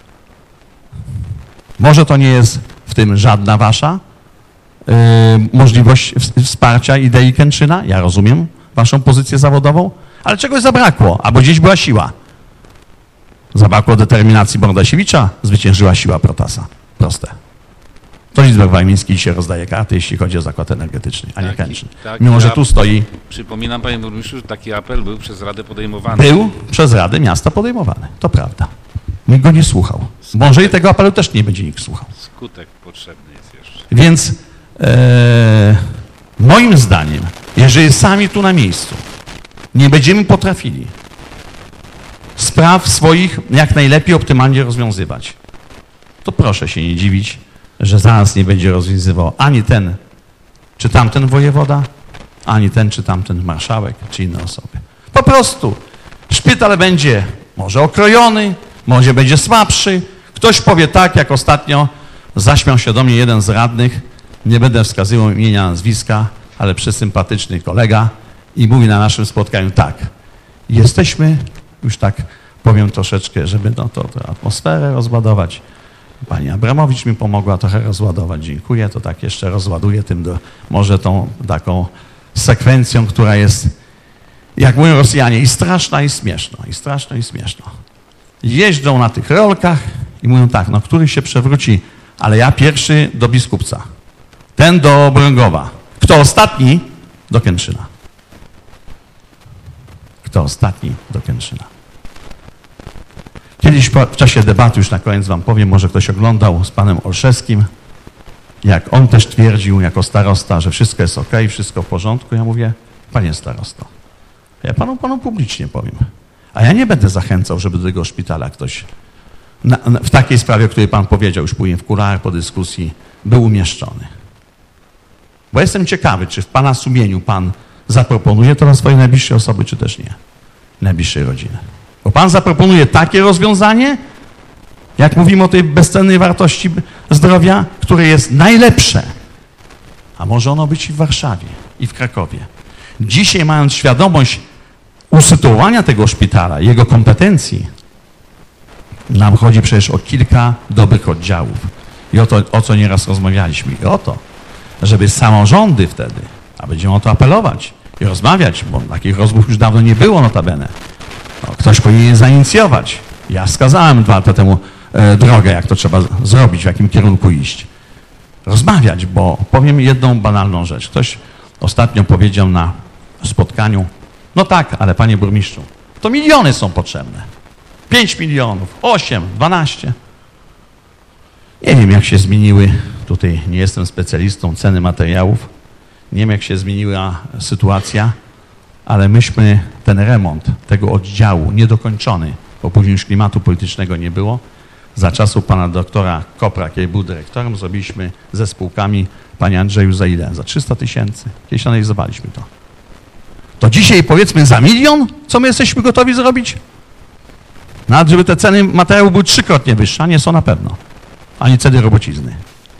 Może to nie jest w tym żadna wasza y, możliwość wsparcia idei Kętrzyna, ja rozumiem waszą pozycję zawodową, ale czegoś zabrakło, albo gdzieś była siła. Zabrakło determinacji Bordasiewicza, zwyciężyła siła Protasa. Proste. To Lidzbark Warmiński dzisiaj rozdaje karty, jeśli chodzi o zakład energetyczny, a nie Kętrzyn. Mimo, że tu stoi... Przypominam, panie burmistrzu, że taki apel był przez Radę podejmowany. Był przez Radę Miasta podejmowany, to prawda. Nikt go nie słuchał. Może i tego apelu też nie będzie nikt słuchał. Skutek potrzebny jest jeszcze. Więc e, moim zdaniem, jeżeli sami tu na miejscu nie będziemy potrafili spraw swoich jak najlepiej, optymalnie rozwiązywać, to proszę się nie dziwić, że zaraz nie będzie rozwiązywał ani ten czy tamten wojewoda, ani ten czy tamten marszałek, czy inne osoby. Po prostu szpital będzie może okrojony, może będzie słabszy. Ktoś powie tak, jak ostatnio zaśmiał się do mnie jeden z radnych, nie będę wskazywał imienia, nazwiska, ale przesympatyczny kolega i mówi na naszym spotkaniu tak, jesteśmy, już tak powiem troszeczkę, żeby no to, to atmosferę rozładować. Pani Abramowicz mi pomogła trochę rozładować, dziękuję, to tak jeszcze rozładuję tym, do, może tą taką sekwencją, która jest, jak mówią Rosjanie, i straszna, i śmieszna, i straszna, i śmieszna. Jeżdżą na tych rolkach i mówią tak, no który się przewróci, ale ja pierwszy do Biskupca, ten do Brągowa, kto ostatni do Kętrzyna. Kto ostatni do Kętrzyna. Kiedyś w czasie debaty, już na koniec wam powiem, może ktoś oglądał z panem Olszewskim, jak on też twierdził jako starosta, że wszystko jest ok, wszystko w porządku. Ja mówię, panie starosto, ja panu, panu publicznie powiem, a ja nie będę zachęcał, żeby do tego szpitala ktoś na, na, w takiej sprawie, o której pan powiedział już później w kuluarach po dyskusji, był umieszczony. Bo jestem ciekawy, czy w pana sumieniu pan zaproponuje to dla swojej najbliższej osoby, czy też nie. Najbliższej rodziny. Bo pan zaproponuje takie rozwiązanie, jak mówimy o tej bezcennej wartości zdrowia, które jest najlepsze. A może ono być i w Warszawie, i w Krakowie. Dzisiaj, mając świadomość usytuowania tego szpitala, jego kompetencji, nam chodzi przecież o kilka dobrych oddziałów. I o to, o co nieraz rozmawialiśmy. I o to, żeby samorządy wtedy, a będziemy o to apelować i rozmawiać, bo takich rozmów już dawno nie było notabene. No, ktoś powinien zainicjować. Ja wskazałem dwa lata temu e, drogę, jak to trzeba zrobić, w jakim kierunku iść. Rozmawiać, bo powiem jedną banalną rzecz. Ktoś ostatnio powiedział na spotkaniu, no tak, ale panie burmistrzu, to miliony są potrzebne. Pięć milionów, osiem, dwanaście. Nie wiem, jak się zmieniły, tutaj nie jestem specjalistą, ceny materiałów. Nie wiem, jak się zmieniła sytuacja, ale myśmy ten remont tego oddziału niedokończony, bo później już klimatu politycznego nie było, za czasów pana doktora Kopra, kiedy był dyrektorem, zrobiliśmy ze spółkami Panie Andrzeju, za ile? Za trzysta tysięcy. Kiedyś analizowaliśmy to. To dzisiaj powiedzmy za milion, co my jesteśmy gotowi zrobić? Nawet żeby te ceny materiału były trzykrotnie wyższe, a nie są na pewno. Ani ceny robocizny.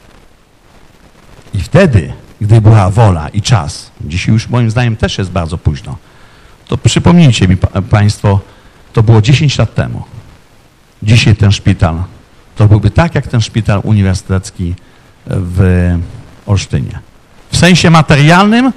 I wtedy, gdy była wola i czas, dzisiaj już moim zdaniem też jest bardzo późno, to przypomnijcie mi pa, Państwo, to było dziesięć lat temu. Dzisiaj ten szpital to byłby tak jak ten szpital uniwersytecki w Olsztynie. W sensie materialnym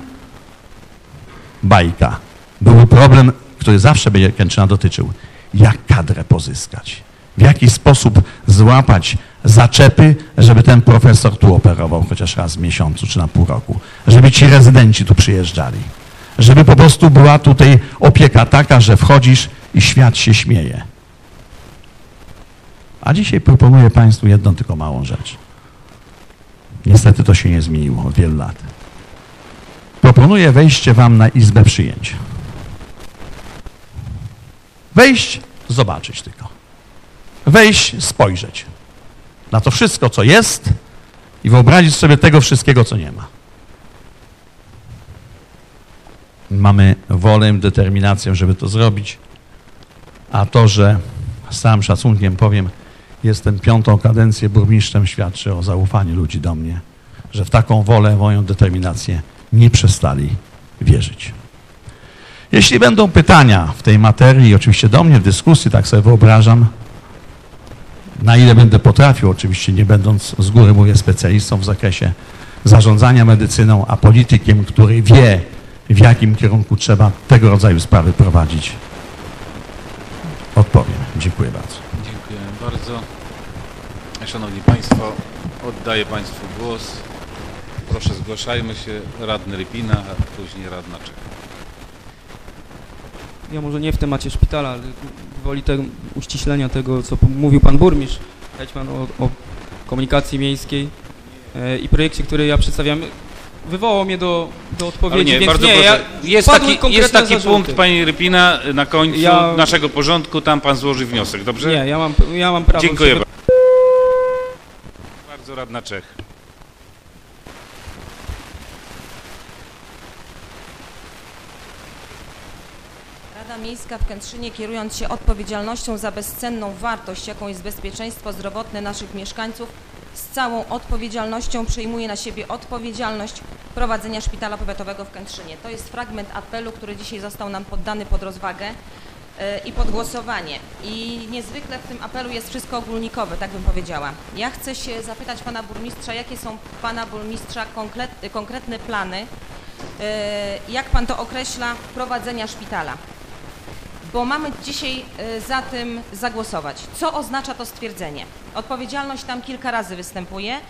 bajka. Byłby problem, który zawsze będzie Kętrzyna dotyczył. Jak kadrę pozyskać? W jaki sposób złapać zaczepy, żeby ten profesor tu operował chociaż raz w miesiącu czy na pół roku? Żeby ci rezydenci tu przyjeżdżali? Żeby po prostu była tutaj opieka taka, że wchodzisz i świat się śmieje. A dzisiaj proponuję Państwu jedną tylko małą rzecz. Niestety to się nie zmieniło od wielu lat. Proponuję wejście Wam na izbę przyjęć. Wejść, zobaczyć tylko. Wejść, spojrzeć na to wszystko, co jest i wyobrazić sobie tego wszystkiego, co nie ma. Mamy wolę, determinację, żeby to zrobić, a to, że z całym szacunkiem powiem, jestem piątą kadencję burmistrzem, świadczy o zaufaniu ludzi do mnie, że w taką wolę, moją determinację nie przestali wierzyć. Jeśli będą pytania w tej materii, oczywiście do mnie w dyskusji, tak sobie wyobrażam, na ile będę potrafił, oczywiście nie będąc z góry mówię specjalistą w zakresie zarządzania medycyną, a politykiem, który wie, w jakim kierunku trzeba tego rodzaju sprawy prowadzić, odpowiem. Dziękuję bardzo. Dziękuję bardzo. Szanowni Państwo, oddaję Państwu głos. Proszę, zgłaszajmy się. Radny Rypina, a później radna Czech. Ja może nie w temacie szpitala, ale woli tego uściślenia tego, co mówił Pan Burmistrz, Hetman o, o komunikacji miejskiej e, i projekcie, który ja przedstawiam, wywołał mnie do, do odpowiedzi, nie, więc bardzo nie, proszę. ja, jest taki, jest taki punkt, Pani Rypina, na końcu ja, naszego porządku, tam Pan złoży wniosek, dobrze? Nie, ja mam, ja mam prawo... Dziękuję się... bardzo. Bardzo radna Czech. Rada Miejska w Kętrzynie, kierując się odpowiedzialnością za bezcenną wartość, jaką jest bezpieczeństwo zdrowotne naszych mieszkańców, z całą odpowiedzialnością przejmuje na siebie odpowiedzialność prowadzenia szpitala powiatowego w Kętrzynie. To jest fragment apelu, który dzisiaj został nam poddany pod rozwagę yy, i pod głosowanie. I niezwykle w tym apelu jest wszystko ogólnikowe, tak bym powiedziała. Ja chcę się zapytać Pana Burmistrza, jakie są Pana Burmistrza konkretne, konkretne plany, yy, jak Pan to określa, prowadzenia szpitala. Bo mamy dzisiaj za tym zagłosować. Co oznacza to stwierdzenie? Odpowiedzialność tam kilka razy występuje.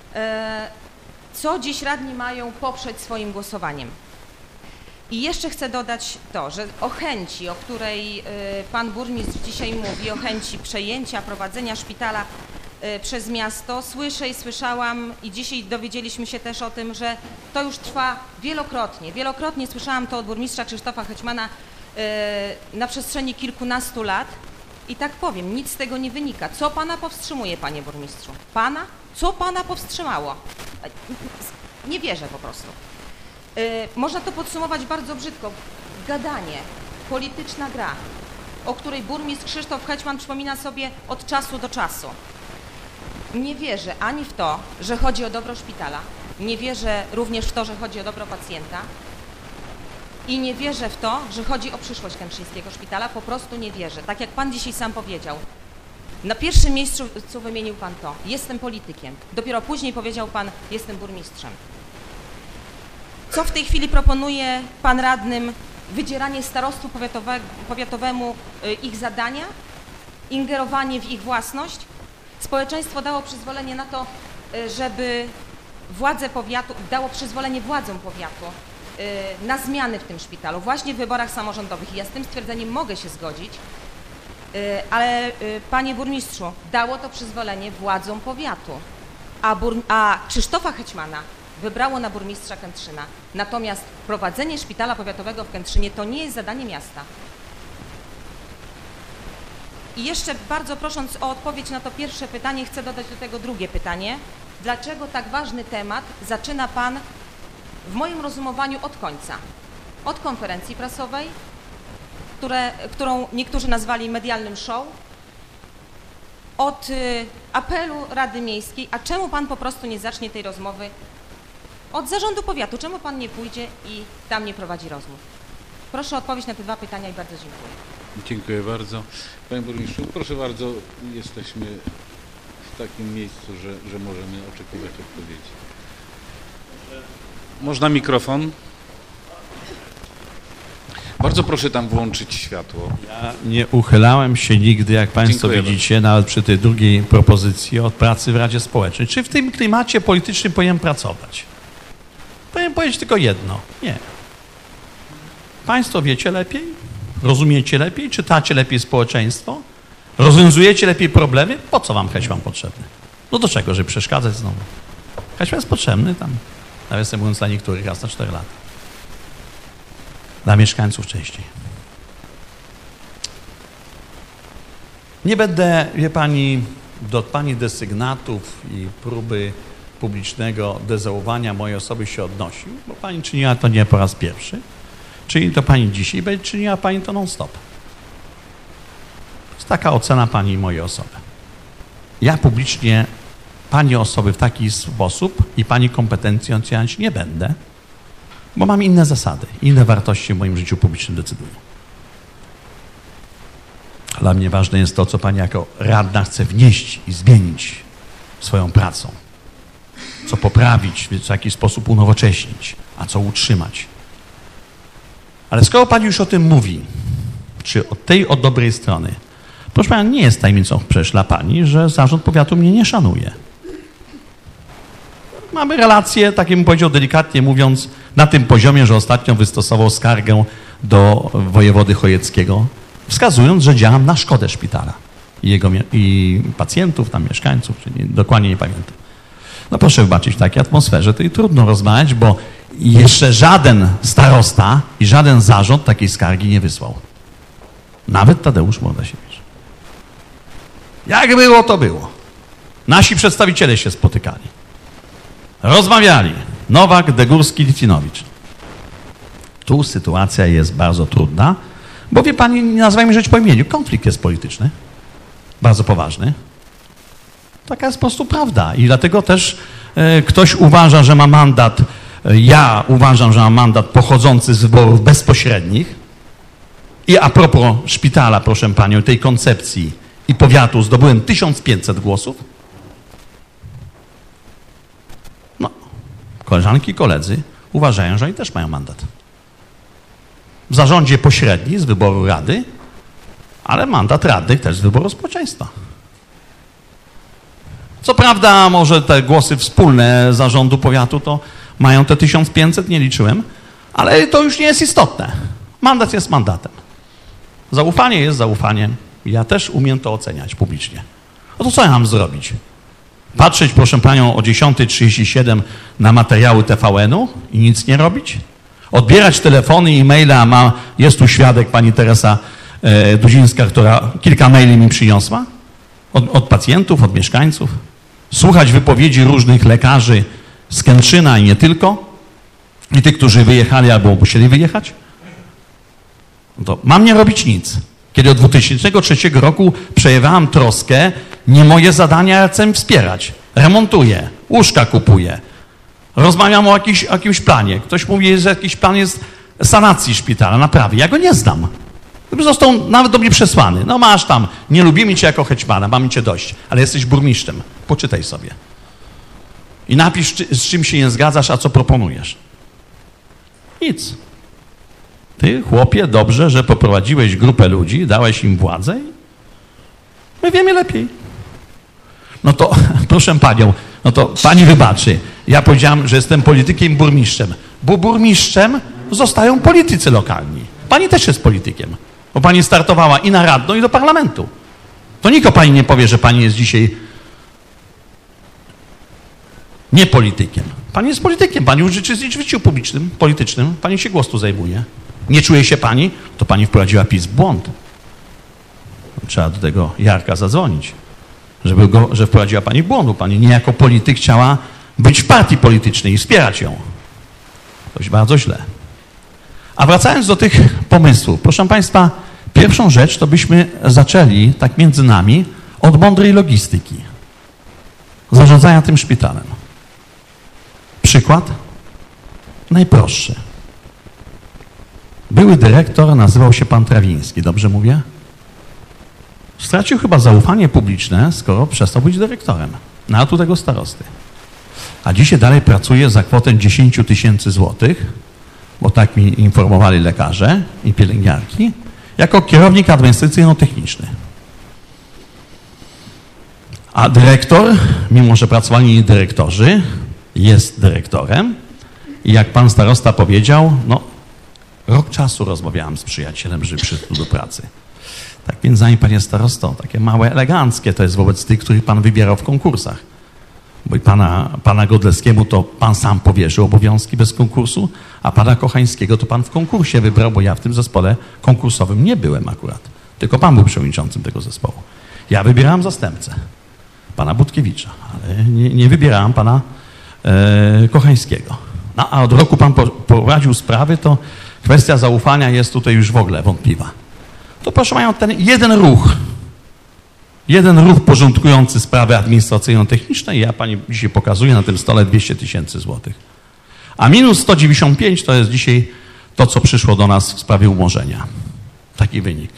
Co dziś radni mają poprzeć swoim głosowaniem? I jeszcze chcę dodać to, że o chęci, o której Pan Burmistrz dzisiaj mówi, o chęci przejęcia, prowadzenia szpitala przez miasto, słyszę i słyszałam i dzisiaj dowiedzieliśmy się też o tym, że to już trwa wielokrotnie. Wielokrotnie słyszałam to od burmistrza Krzysztofa Hetmana na przestrzeni kilkunastu lat i tak powiem, nic z tego nie wynika. Co Pana powstrzymuje, Panie Burmistrzu? Pana? Co Pana powstrzymało? Nie wierzę po prostu. Można to podsumować bardzo brzydko. Gadanie, polityczna gra, o której burmistrz Krzysztof Hetman przypomina sobie od czasu do czasu. Nie wierzę ani w to, że chodzi o dobro szpitala, nie wierzę również w to, że chodzi o dobro pacjenta, i nie wierzę w to, że chodzi o przyszłość Kętrzyńskiego Szpitala, po prostu nie wierzę. Tak jak Pan dzisiaj sam powiedział, na pierwszym miejscu co wymienił Pan to, jestem politykiem. Dopiero później powiedział Pan, jestem burmistrzem. Co w tej chwili proponuje Pan radnym? Wydzieranie starostwu powiatowe, powiatowemu ich zadania? Ingerowanie w ich własność? Społeczeństwo dało przyzwolenie na to, żeby władze powiatu, dało przyzwolenie władzom powiatu na zmiany w tym szpitalu, właśnie w wyborach samorządowych. I ja z tym stwierdzeniem mogę się zgodzić, ale Panie Burmistrzu, dało to przyzwolenie władzom powiatu, a, bur... a Krzysztofa Hetmana wybrało na burmistrza Kętrzyna. Natomiast prowadzenie szpitala powiatowego w Kętrzynie to nie jest zadanie miasta. I jeszcze bardzo prosząc o odpowiedź na to pierwsze pytanie, chcę dodać do tego drugie pytanie. dlaczego tak ważny temat zaczyna Pan w moim rozumowaniu od końca. Od konferencji prasowej, które, którą niektórzy nazwali medialnym show, od y, apelu Rady Miejskiej, a czemu Pan po prostu nie zacznie tej rozmowy od zarządu powiatu? Czemu Pan nie pójdzie i tam nie prowadzi rozmów? Proszę o odpowiedź na te dwa pytania i bardzo dziękuję. Dziękuję bardzo. Panie burmistrzu, proszę bardzo, jesteśmy w takim miejscu, że, że możemy oczekiwać odpowiedzi. Można mikrofon? Bardzo proszę tam włączyć światło. Ja nie uchylałem się nigdy, jak Państwo Dziękuję widzicie, bardzo. Nawet przy tej drugiej propozycji od pracy w Radzie Społecznej. Czy w tym klimacie politycznym powinien pracować? Powinien powiedzieć tylko jedno. Nie. Państwo wiecie lepiej? Rozumiecie lepiej? Czytacie lepiej społeczeństwo? Rozwiązujecie lepiej problemy? Po co wam Hećman potrzebny? No do czego, żeby przeszkadzać znowu? Hećman jest potrzebny tam, nawiasem mówiąc, dla niektórych raz na cztery lata. Dla mieszkańców częściej. Nie będę, wie pani, do pani desygnatów i próby publicznego dezałowania mojej osoby się odnosił, bo pani czyniła to nie po raz pierwszy. Czyli to pani dzisiaj będzie czyniła pani to non-stop. To jest taka ocena pani i mojej osoby. Ja publicznie pani osoby w taki sposób i pani kompetencje oceniać nie będę, bo mam inne zasady, inne wartości w moim życiu publicznym decydują. Dla mnie ważne jest to, co pani jako radna chce wnieść i zmienić swoją pracą. Co poprawić, w jaki sposób unowocześnić, a co utrzymać. Ale skoro pani już o tym mówi, czy od tej od dobrej strony, proszę pana, nie jest tajemnicą przecież dla pani, że zarząd powiatu mnie nie szanuje. Mamy relacje, tak bym powiedział delikatnie mówiąc, na tym poziomie, że ostatnio wystosował skargę do wojewody chojeckiego, wskazując, że działam na szkodę szpitala i jego i pacjentów, tam mieszkańców, czy nie, dokładnie nie pamiętam. No proszę wybaczyć, w takiej atmosferze to i trudno rozmawiać, bo jeszcze żaden starosta i żaden zarząd takiej skargi nie wysłał. Nawet Tadeusz Mordasiewicz. Jak było, to było. Nasi przedstawiciele się spotykali. Rozmawiali. Nowak, Degórski, Litwinowicz. Tu sytuacja jest bardzo trudna, bo wie pani, nie nazwijmy rzecz po imieniu, konflikt jest polityczny. Bardzo poważny. Taka jest po prostu prawda. I dlatego też e, ktoś uważa, że ma mandat. Ja uważam, że mam mandat pochodzący z wyborów bezpośrednich i a propos szpitala, proszę panią, tej koncepcji i powiatu zdobyłem tysiąc pięćset głosów. No, koleżanki i koledzy uważają, że oni też mają mandat. W zarządzie pośredni z wyboru rady, ale mandat radnych też z wyboru społeczeństwa. Co prawda może te głosy wspólne zarządu powiatu to mają te tysiąc pięćset, nie liczyłem, ale to już nie jest istotne. Mandat jest mandatem. Zaufanie jest zaufaniem. Ja też umiem to oceniać publicznie. No to co ja mam zrobić? Patrzeć, proszę panią, o dziesiąta trzydzieści siedem na materiały T V N-u i nic nie robić? Odbierać telefony i maile, a ma, jest tu świadek, pani Teresa e, Duzińska, która kilka maili mi przyniosła od, od pacjentów, od mieszkańców. Słuchać wypowiedzi różnych lekarzy z Kętrzyna i nie tylko, i tych, którzy wyjechali albo musieli wyjechać. No to mam nie robić nic. Kiedy od dwa tysiące trzeciego roku przejawiałam troskę, nie moje zadania, ja chcę wspierać. Remontuję, łóżka kupuję. Rozmawiam o jakiś, o jakimś planie. Ktoś mówi, że jakiś plan jest sanacji szpitala, naprawy. Ja go nie znam. Został nawet do mnie przesłany. No masz tam, nie lubimy cię jako Hećmana, mamy cię dość, ale jesteś burmistrzem. Poczytaj sobie. I napisz, czy, z czym się nie zgadzasz, a co proponujesz. Nic. Ty, chłopie, dobrze, że poprowadziłeś grupę ludzi, dałeś im władzę i my wiemy lepiej. No to, proszę panią, no to pani wybaczy. Ja powiedziałam, że jestem politykiem, burmistrzem. Bo burmistrzem zostają politycy lokalni. Pani też jest politykiem, bo pani startowała i na radną, i do parlamentu. To nikt o pani nie powie, że pani jest dzisiaj nie politykiem. Pani jest politykiem, pani uczestniczy w życiu publicznym, politycznym, pani się głos tu zajmuje. Nie czuje się pani, to pani wprowadziła PiS w błąd. Trzeba do tego Jarka zadzwonić. żeby go, że wprowadziła pani w błąd. Pani nie jako polityk chciała być w partii politycznej i wspierać ją. To bardzo źle. A wracając do tych pomysłów, proszę państwa, pierwszą rzecz to byśmy zaczęli, tak między nami, od mądrej logistyki. Zarządzania tym szpitalem. Przykład najprostszy. Były dyrektor, nazywał się pan Trawiński, dobrze mówię? Stracił chyba zaufanie publiczne, skoro przestał być dyrektorem. Nawet u tego starosty. A dzisiaj dalej pracuje za kwotę dziesięć tysięcy złotych, bo tak mi informowali lekarze i pielęgniarki, jako kierownik administracyjno-techniczny. A dyrektor, mimo że pracowali inni dyrektorzy, jest dyrektorem i jak pan starosta powiedział, no rok czasu rozmawiałem z przyjacielem, że przyszedł do pracy. Tak więc, zanim panie starosto, takie małe, eleganckie to jest wobec tych, których pan wybierał w konkursach. Bo i pana, pana Godlewskiemu to pan sam powierzył obowiązki bez konkursu, a pana Kochańskiego to pan w konkursie wybrał, bo ja w tym zespole konkursowym nie byłem akurat. Tylko pan był przewodniczącym tego zespołu. Ja wybierałem zastępcę, pana Budkiewicza, ale nie, nie wybierałem pana e, Kochańskiego. No, a od roku pan po, prowadził sprawy, to kwestia zaufania jest tutaj już w ogóle wątpliwa. To proszę mają ten jeden ruch, jeden ruch porządkujący sprawy administracyjno-techniczne i ja pani dzisiaj pokazuję na tym stole dwieście tysięcy złotych. A minus sto dziewięćdziesiąt pięć to jest dzisiaj to, co przyszło do nas w sprawie umorzenia. Taki wynik.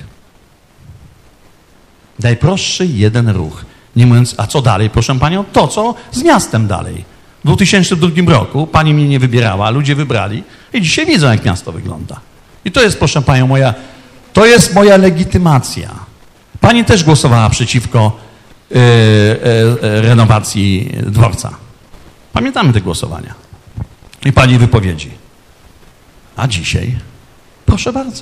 Najprostszy jeden ruch. Nie mówiąc, a co dalej, proszę panią? To, co z miastem dalej. W dwa tysiące drugim roku pani mnie nie wybierała, ludzie wybrali i dzisiaj widzą, jak miasto wygląda. I to jest, proszę panią, moja, to jest moja legitymacja. Pani też głosowała przeciwko yy, yy, renowacji dworca. Pamiętamy te głosowania i pani wypowiedzi. A dzisiaj, proszę bardzo.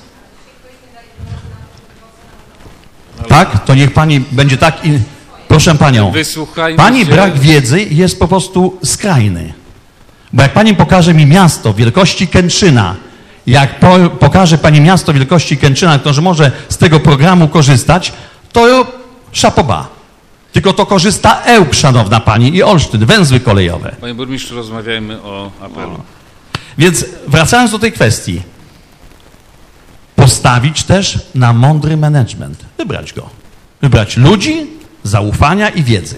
Tak? To niech pani będzie tak... In... Proszę panią, pani brak wiedzy jest po prostu skrajny. Bo jak pani pokaże mi miasto wielkości Kętrzyna, jak po, pokaże pani miasto wielkości Kętrzyna, to że może z tego programu korzystać, to szapoba. Tylko to korzysta Ełk, szanowna pani, i Olsztyn, węzły kolejowe. Panie burmistrzu, rozmawiajmy o apelu. No. Więc wracając do tej kwestii, postawić też na mądry management. Wybrać go. Wybrać ludzi, zaufania i wiedzy.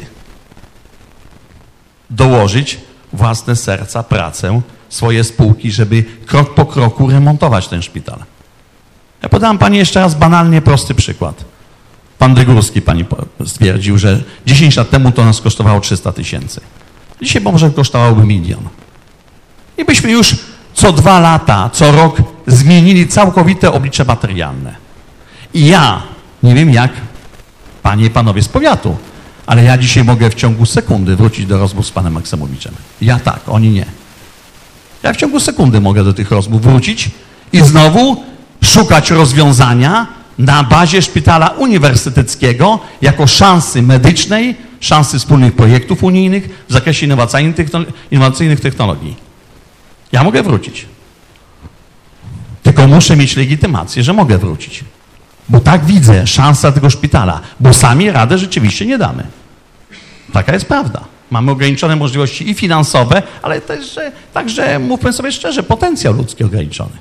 Dołożyć własne serca, pracę, swoje spółki, żeby krok po kroku remontować ten szpital. Ja podam pani jeszcze raz banalnie prosty przykład. Pan Dygórski pani stwierdził, że dziesięć lat temu to nas kosztowało trzysta tysięcy. Dzisiaj może kosztowałoby milion. I byśmy już co dwa lata, co rok zmienili całkowite oblicze materialne. I ja, nie wiem jak panie i panowie z powiatu, ale ja dzisiaj mogę w ciągu sekundy wrócić do rozmów z panem Maksymowiczem. Ja tak, oni nie. Ja w ciągu sekundy mogę do tych rozmów wrócić i znowu szukać rozwiązania na bazie szpitala uniwersyteckiego jako szansy medycznej, szansy wspólnych projektów unijnych w zakresie innowacyjnych technologii. Ja mogę wrócić. Tylko muszę mieć legitymację, że mogę wrócić. Bo tak widzę szansa tego szpitala, bo sami radę rzeczywiście nie damy. Taka jest prawda. Mamy ograniczone możliwości i finansowe, ale też, że, także, mówmy sobie szczerze, potencjał ludzki ograniczony.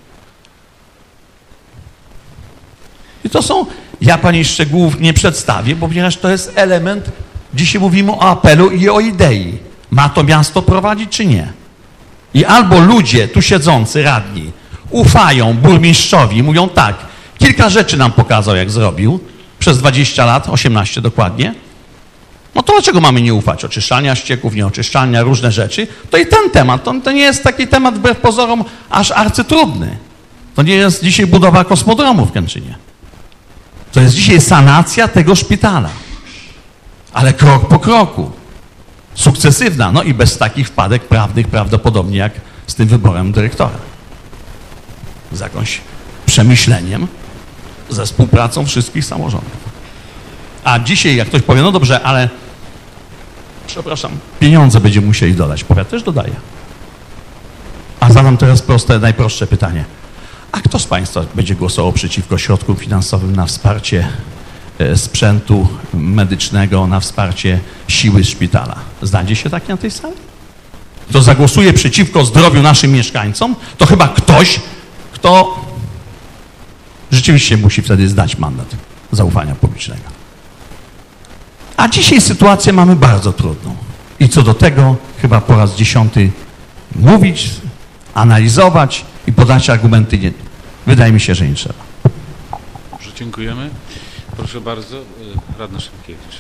I to są, ja pani szczegółów nie przedstawię, bo ponieważ to jest element, dzisiaj mówimy o apelu i o idei. Ma to miasto prowadzić, czy nie? I albo ludzie tu siedzący, radni, ufają burmistrzowi, mówią tak, kilka rzeczy nam pokazał, jak zrobił, przez dwadzieścia lat, osiemnaście dokładnie, no to dlaczego mamy nie ufać? Oczyszczalnia ścieków, nieoczyszczalnia, różne rzeczy. To i ten temat, to, to nie jest taki temat wbrew pozorom aż arcytrudny. To nie jest dzisiaj budowa kosmodromu w Kętrzynie. To jest dzisiaj sanacja tego szpitala. Ale krok po kroku. Sukcesywna, no i bez takich wpadek prawnych prawdopodobnie jak z tym wyborem dyrektora. Z jakimś przemyśleniem, ze współpracą wszystkich samorządów. A dzisiaj, jak ktoś powie, no dobrze, ale przepraszam, pieniądze będziemy musieli dodać. Powiat też dodaje. A zadam teraz proste, najprostsze pytanie. A kto z państwa będzie głosował przeciwko środkom finansowym na wsparcie sprzętu medycznego na wsparcie siły szpitala. Znajdzie się taki na tej sali? Kto zagłosuje przeciwko zdrowiu naszym mieszkańcom, to chyba ktoś, kto rzeczywiście musi wtedy zdać mandat zaufania publicznego. A dzisiaj sytuację mamy bardzo trudną. I co do tego chyba po raz dziesiąty mówić, analizować i podać argumenty. Nie, wydaje mi się, że nie trzeba. Dobrze, dziękujemy. Proszę bardzo, radna Szymkiewicz.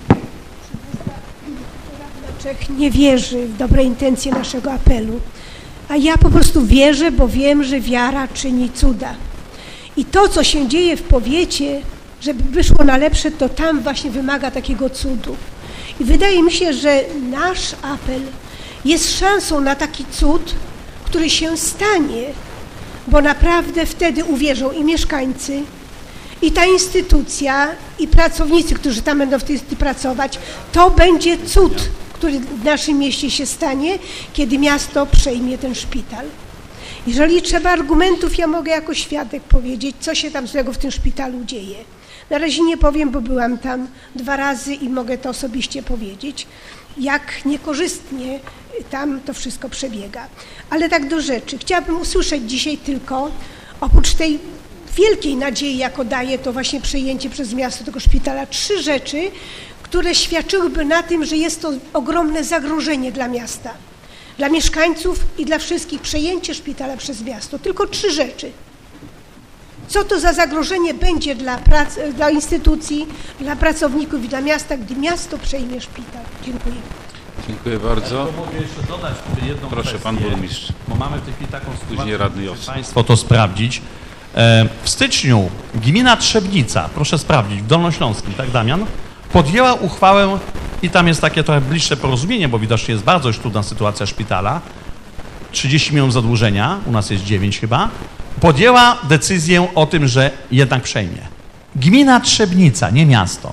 Czech nie wierzy w dobre intencje naszego apelu, a ja po prostu wierzę, bo wiem, że wiara czyni cuda. I to, co się dzieje w powiecie, żeby wyszło na lepsze, to tam właśnie wymaga takiego cudu. I wydaje mi się, że nasz apel jest szansą na taki cud, który się stanie, bo naprawdę wtedy uwierzą i mieszkańcy, i ta instytucja, i pracownicy, którzy tam będą w tej pracować. To będzie cud, który w naszym mieście się stanie, kiedy miasto przejmie ten szpital. Jeżeli trzeba argumentów, ja mogę jako świadek powiedzieć, co się tam złego w tym szpitalu dzieje. Na razie nie powiem, bo byłam tam dwa razy i mogę to osobiście powiedzieć, jak niekorzystnie tam to wszystko przebiega. Ale tak do rzeczy. Chciałabym usłyszeć dzisiaj tylko, oprócz tej wielkiej nadziei, jaką daje to właśnie przejęcie przez miasto tego szpitala, trzy rzeczy, które świadczyłyby na tym, że jest to ogromne zagrożenie dla miasta, dla mieszkańców i dla wszystkich, przejęcie szpitala przez miasto. Tylko trzy rzeczy. Co to za zagrożenie będzie dla, prac, dla instytucji, dla pracowników i dla miasta, gdy miasto przejmie szpital? Dziękuję. Dziękuję bardzo. Ja mogę jeszcze dodać jedną Proszę, kwestię, pan burmistrz. Bo mamy w tej chwili taką sytuację, Później radny Jowski. Państwo to sprawdzić. W styczniu gmina Trzebnica, proszę sprawdzić, w Dolnośląskim, tak Damian, podjęła uchwałę i tam jest takie trochę bliższe porozumienie, bo widocznie jest bardzo już trudna sytuacja szpitala, trzydzieści milionów zadłużenia, u nas jest dziewięć chyba, podjęła decyzję o tym, że jednak przejmie. Gmina Trzebnica, nie miasto.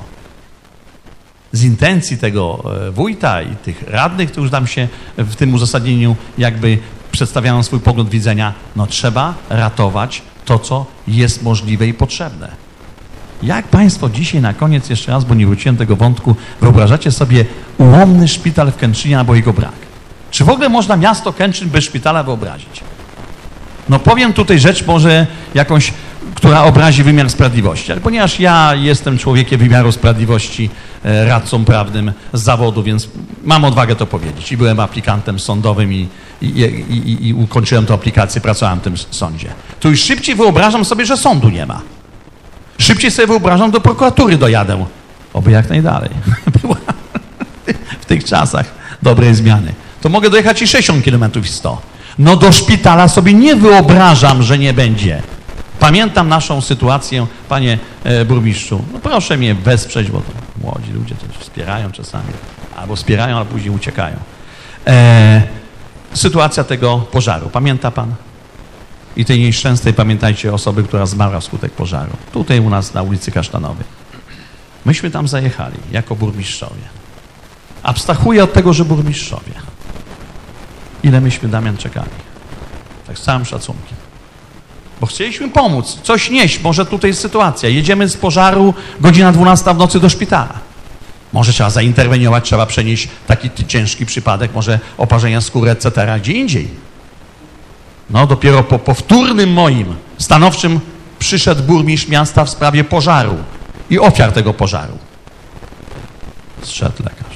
Z intencji tego wójta i tych radnych, którzy tam się w tym uzasadnieniu jakby przedstawiają swój pogląd widzenia, no trzeba ratować to, co jest możliwe i potrzebne. Jak Państwo dzisiaj na koniec, jeszcze raz, bo nie wróciłem tego wątku, wyobrażacie sobie ułomny szpital w Kętrzynie albo jego brak? Czy w ogóle można miasto Kętrzyn bez szpitala wyobrazić? No powiem tutaj rzecz może jakąś, która obrazi wymiar sprawiedliwości, ale ponieważ ja jestem człowiekiem wymiaru sprawiedliwości, radcą prawnym z zawodu, więc mam odwagę to powiedzieć. I byłem aplikantem sądowym i, i, i, i, i ukończyłem tę aplikację, pracowałem w tym sądzie. To już szybciej wyobrażam sobie, że sądu nie ma. Szybciej sobie wyobrażam, do prokuratury dojadę. Oby jak najdalej. Była w tych czasach dobrej zmiany. To mogę dojechać i sześćdziesiąt kilometrów i sto. No do szpitala sobie nie wyobrażam, że nie będzie. Pamiętam naszą sytuację, panie e, burmistrzu. No proszę mnie wesprzeć, bo to młodzi ludzie też wspierają czasami. Albo wspierają, a później uciekają. E, sytuacja tego pożaru. Pamięta pan? I tej nieszczęsnej, pamiętajcie, osoby, która zmarła wskutek pożaru. Tutaj u nas na ulicy Kasztanowej. Myśmy tam zajechali jako burmistrzowie. Abstrahuję od tego, że burmistrzowie. Ile myśmy, Damian, czekali? Tak z całym szacunkiem. Bo chcieliśmy pomóc, coś nieść. Może tutaj jest sytuacja. Jedziemy z pożaru, godzina dwunasta w nocy do szpitala. Może trzeba zainterweniować, trzeba przenieść taki ciężki przypadek, może oparzenia skóry, et cetera, gdzie indziej. No dopiero po powtórnym moim stanowczym przyszedł burmistrz miasta w sprawie pożaru i ofiar tego pożaru. Zszedł lekarz.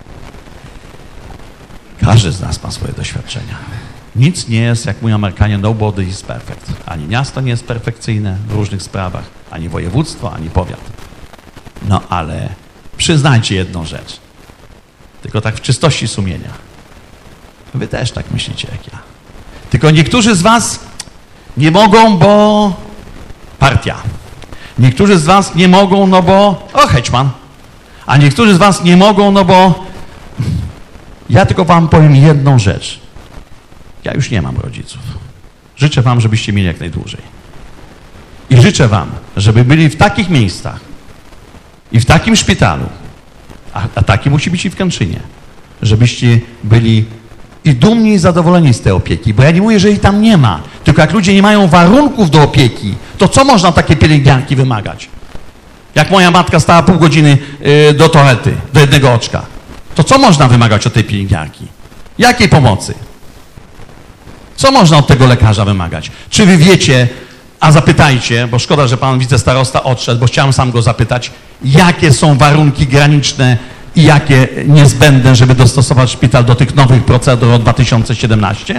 Każdy z nas ma swoje doświadczenia. Nic nie jest, jak mówią Amerykanie, nobody is perfect. Ani miasto nie jest perfekcyjne w różnych sprawach, ani województwo, ani powiat. No ale przyznajcie jedną rzecz. Tylko tak w czystości sumienia. Wy też tak myślicie jak ja. Tylko niektórzy z was nie mogą, bo partia. Niektórzy z was nie mogą, no bo o, heczman. A niektórzy z was nie mogą, no bo ja tylko wam powiem jedną rzecz. Ja już nie mam rodziców. Życzę wam, żebyście mieli jak najdłużej. I życzę wam, żeby byli w takich miejscach i w takim szpitalu, a, a taki musi być i w Kętrzynie, żebyście byli i dumni i zadowoleni z tej opieki. Bo ja nie mówię, że jej tam nie ma. Tylko jak ludzie nie mają warunków do opieki, to co można takie pielęgniarki wymagać? Jak moja matka stała pół godziny y, do toalety, do jednego oczka, to co można wymagać od tej pielęgniarki? Jakiej pomocy? Co można od tego lekarza wymagać? Czy wy wiecie, a zapytajcie, bo szkoda, że pan wicestarosta odszedł, bo chciałem sam go zapytać, jakie są warunki graniczne i jakie niezbędne, żeby dostosować szpital do tych nowych procedur od dwa tysiące siedemnastego?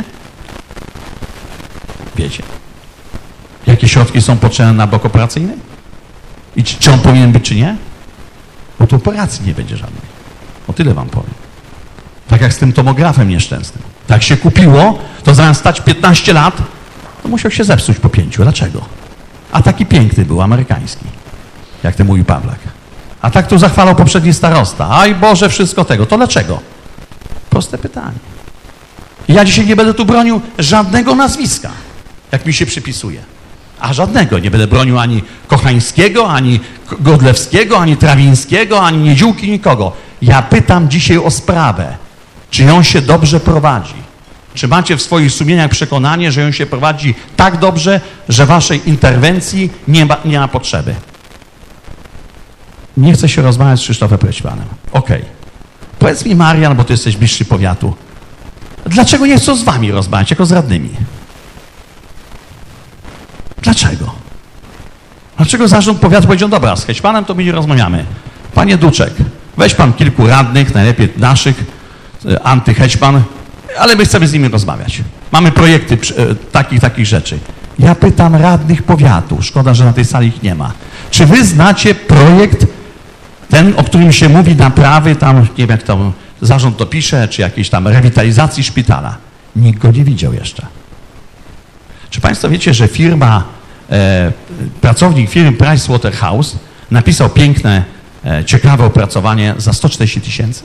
Wiecie? Jakie środki są potrzebne na blok operacyjny? I czy, czy on powinien być, czy nie? Bo tu operacji nie będzie żadnej. O tyle wam powiem. Tak jak z tym tomografem nieszczęsnym. Tak się kupiło, to zamiast stać piętnaście lat, to musiał się zepsuć po pięciu. Dlaczego? A taki piękny był, amerykański. Jak to mówił Pawlak. A tak tu zachwalał poprzedni starosta. Aj Boże, wszystko tego. To dlaczego? Proste pytanie. I ja dzisiaj nie będę tu bronił żadnego nazwiska, jak mi się przypisuje. A żadnego. Nie będę bronił ani Kochańskiego, ani Godlewskiego, ani Trawińskiego, ani Niedziółki, nikogo. Ja pytam dzisiaj o sprawę, czy ją się dobrze prowadzi. Czy macie w swoich sumieniach przekonanie, że ją się prowadzi tak dobrze, że waszej interwencji nie ma, nie ma potrzeby? Nie chcę się rozmawiać z Krzysztofem Prećmanem. Okej. Okay. Powiedz mi, Marian, bo ty jesteś bliższy powiatu, dlaczego nie chcą z wami rozmawiać, jako z radnymi? Dlaczego? Dlaczego zarząd powiatu powiedział, dobra, z Hećmanem to my nie rozmawiamy. Panie Duczek, weź pan kilku radnych, najlepiej naszych, antyhećman, ale my chcemy z nimi rozmawiać. Mamy projekty takich, takich rzeczy. Ja pytam radnych powiatu, szkoda, że na tej sali ich nie ma. Czy wy znacie projekt, ten, o którym się mówi, naprawy, tam, nie wiem jak tam zarząd to pisze, czy jakiejś tam rewitalizacji szpitala? Nikt go nie widział jeszcze. Czy państwo wiecie, że firma, e, pracownik firmy Pricewaterhouse napisał piękne, e, ciekawe opracowanie za sto czterdzieści tysięcy?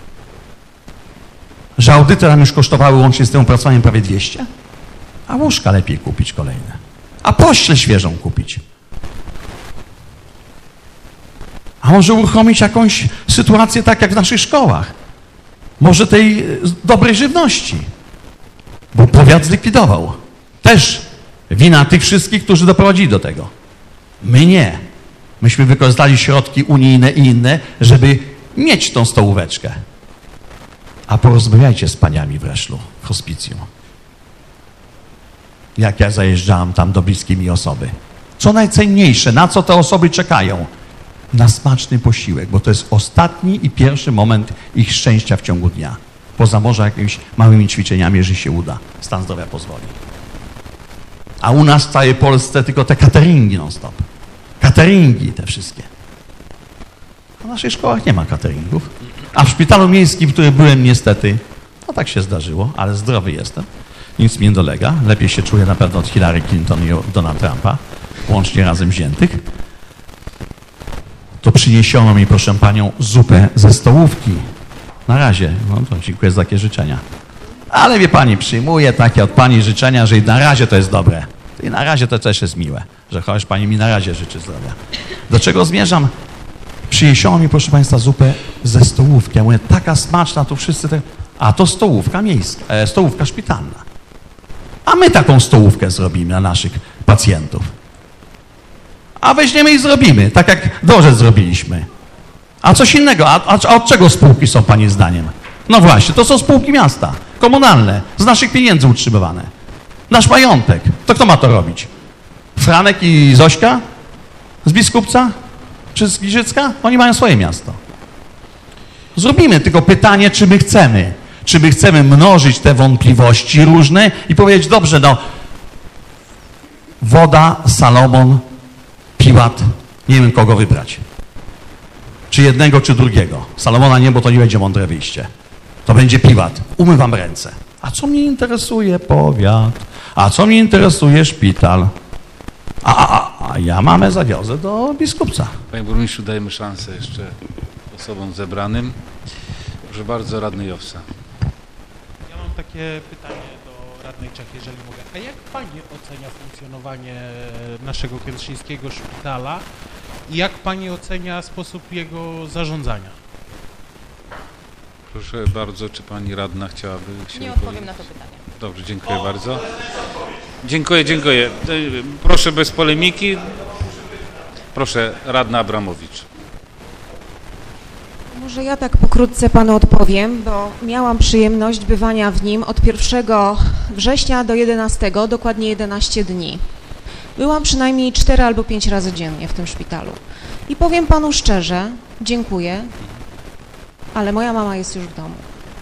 Że audyty nam już kosztowały łącznie z tym opracowaniem prawie dwieście? A łóżka lepiej kupić kolejne. A pościel świeżą kupić. A może uruchomić jakąś sytuację tak jak w naszych szkołach. Może tej dobrej żywności. Bo powiat zlikwidował. Też wina tych wszystkich, którzy doprowadzili do tego. My nie. Myśmy wykorzystali środki unijne i inne, żeby mieć tą stołóweczkę. A porozmawiajcie z paniami w Reszlu, w hospicjum. Jak ja zajeżdżałem tam do bliskiej mi osoby. Co najcenniejsze, na co te osoby czekają? Na smaczny posiłek, bo to jest ostatni i pierwszy moment ich szczęścia w ciągu dnia. Poza może jakimiś małymi ćwiczeniami, jeżeli się uda, stan zdrowia pozwoli. A u nas w całej Polsce tylko te cateringi non-stop. Cateringi te wszystkie. W naszych szkołach nie ma cateringów. A w szpitalu miejskim, w którym byłem niestety, no tak się zdarzyło, ale zdrowy jestem. Nic mi nie dolega. Lepiej się czuję na pewno od Hillary Clinton i od Donald Trumpa, łącznie razem wziętych. To przyniesiono mi, proszę panią, zupę ze stołówki. Na razie. No to dziękuję za takie życzenia. Ale wie pani, przyjmuję takie od pani życzenia, że i na razie to jest dobre. I na razie to też jest miłe, że chociaż pani mi na razie życzy zdrowia. Do czego zmierzam? Przyniesiono mi, proszę państwa, zupę ze stołówki. Ja mówię, taka smaczna, tu wszyscy te... A to stołówka miejska, e, stołówka szpitalna. A my taką stołówkę zrobimy dla naszych pacjentów. A weźmiemy i zrobimy, tak jak dworzec zrobiliśmy. A coś innego, a, a, a od czego spółki są pani zdaniem? No właśnie, to są spółki miasta, komunalne, z naszych pieniędzy utrzymywane. Nasz majątek. To kto ma to robić? Franek i Zośka? Z Biskupca? Czy z Giżycka? Oni mają swoje miasto. Zrobimy, tylko pytanie, czy my chcemy. Czy my chcemy mnożyć te wątpliwości różne i powiedzieć, dobrze, no, Woda, Salomon, Piłat, nie wiem kogo wybrać. Czy jednego, czy drugiego. Salomona nie, bo to nie będzie mądre wyjście. To będzie Piłat. Umywam ręce. A co mnie interesuje powiat? A co mnie interesuje szpital? A, a, a ja mamę zawiozę do Biskupca. Panie burmistrzu, dajemy szansę jeszcze osobom zebranym. Proszę bardzo, radny Jowsa. Ja mam takie pytanie do radnej Czech, jeżeli mogę. A jak pani ocenia funkcjonowanie naszego kętrzyńskiego szpitala i jak pani ocenia sposób jego zarządzania? Proszę bardzo, czy pani radna chciałaby się Nie odpowiem na to pytanie. Dobrze, dziękuję bardzo. Dziękuję, dziękuję. Proszę bez polemiki. Proszę, radna Abramowicz. Może ja tak pokrótce panu odpowiem, bo miałam przyjemność bywania w nim od pierwszego września do jedenastego, dokładnie jedenaście dni. Byłam przynajmniej cztery albo pięć razy dziennie w tym szpitalu. I powiem panu szczerze, dziękuję, ale moja mama jest już w domu.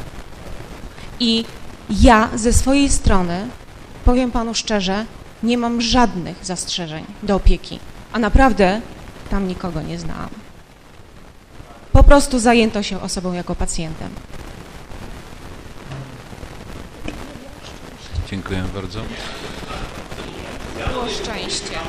I ja ze swojej strony, powiem panu szczerze, nie mam żadnych zastrzeżeń do opieki, a naprawdę tam nikogo nie znałam. Po prostu zajęto się osobą jako pacjentem. Dziękuję bardzo. Było szczęście.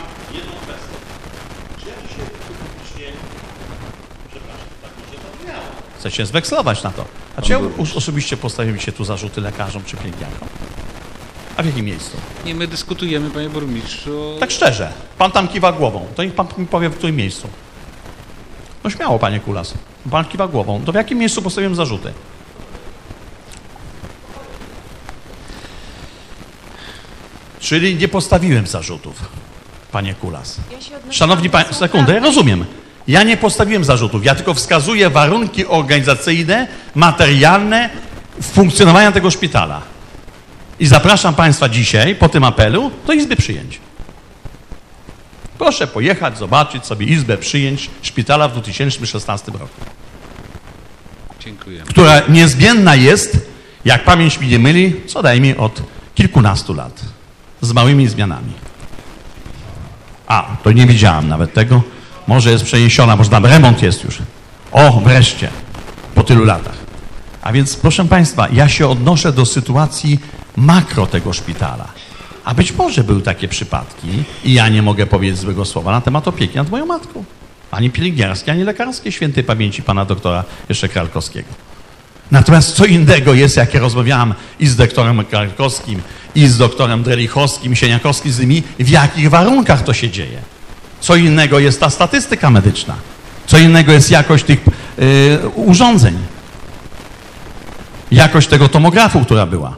Chcecie zwekslować na to. A czy ja us- osobiście postawiłem się tu zarzuty lekarzom czy pielęgniarkom? A w jakim miejscu? Nie, my dyskutujemy, panie burmistrzu. o- Tak szczerze, pan tam kiwa głową, to niech pan mi powie, w którym miejscu. No śmiało, panie Kulas. Pan kiwa głową. To w jakim miejscu postawiłem zarzuty? Czyli nie postawiłem zarzutów, panie Kulas. Ja się odnosiłam Szanowni do państwo, słów sekundę, ja prawnych. rozumiem. Ja nie postawiłem zarzutów, ja tylko wskazuję warunki organizacyjne, materialne funkcjonowania tego szpitala. I zapraszam państwa dzisiaj, po tym apelu, do Izby Przyjęć. Proszę pojechać, zobaczyć sobie Izbę Przyjęć szpitala w dwa tysiące szesnastym roku, Dziękuję. która niezmienna jest, jak pamięć mi nie myli, co najmniej od kilkunastu lat, z małymi zmianami. A, to nie widziałam nawet tego. Może jest przeniesiona, może tam remont jest już. O, wreszcie, po tylu latach. A więc, proszę państwa, ja się odnoszę do sytuacji makro tego szpitala. A być może były takie przypadki i ja nie mogę powiedzieć złego słowa na temat opieki nad moją matką. Ani pielęgniarskiej, ani lekarskiej, świętej pamięci pana doktora jeszcze Kralkowskiego. Natomiast co innego jest, jak ja rozmawiałam i z doktorem Kralkowskim, i z doktorem Drelichowskim, Sieniakowskim, z nimi, w jakich warunkach to się dzieje. Co innego jest ta statystyka medyczna. Co innego jest jakość tych y, urządzeń. Jakość tego tomografu, która była.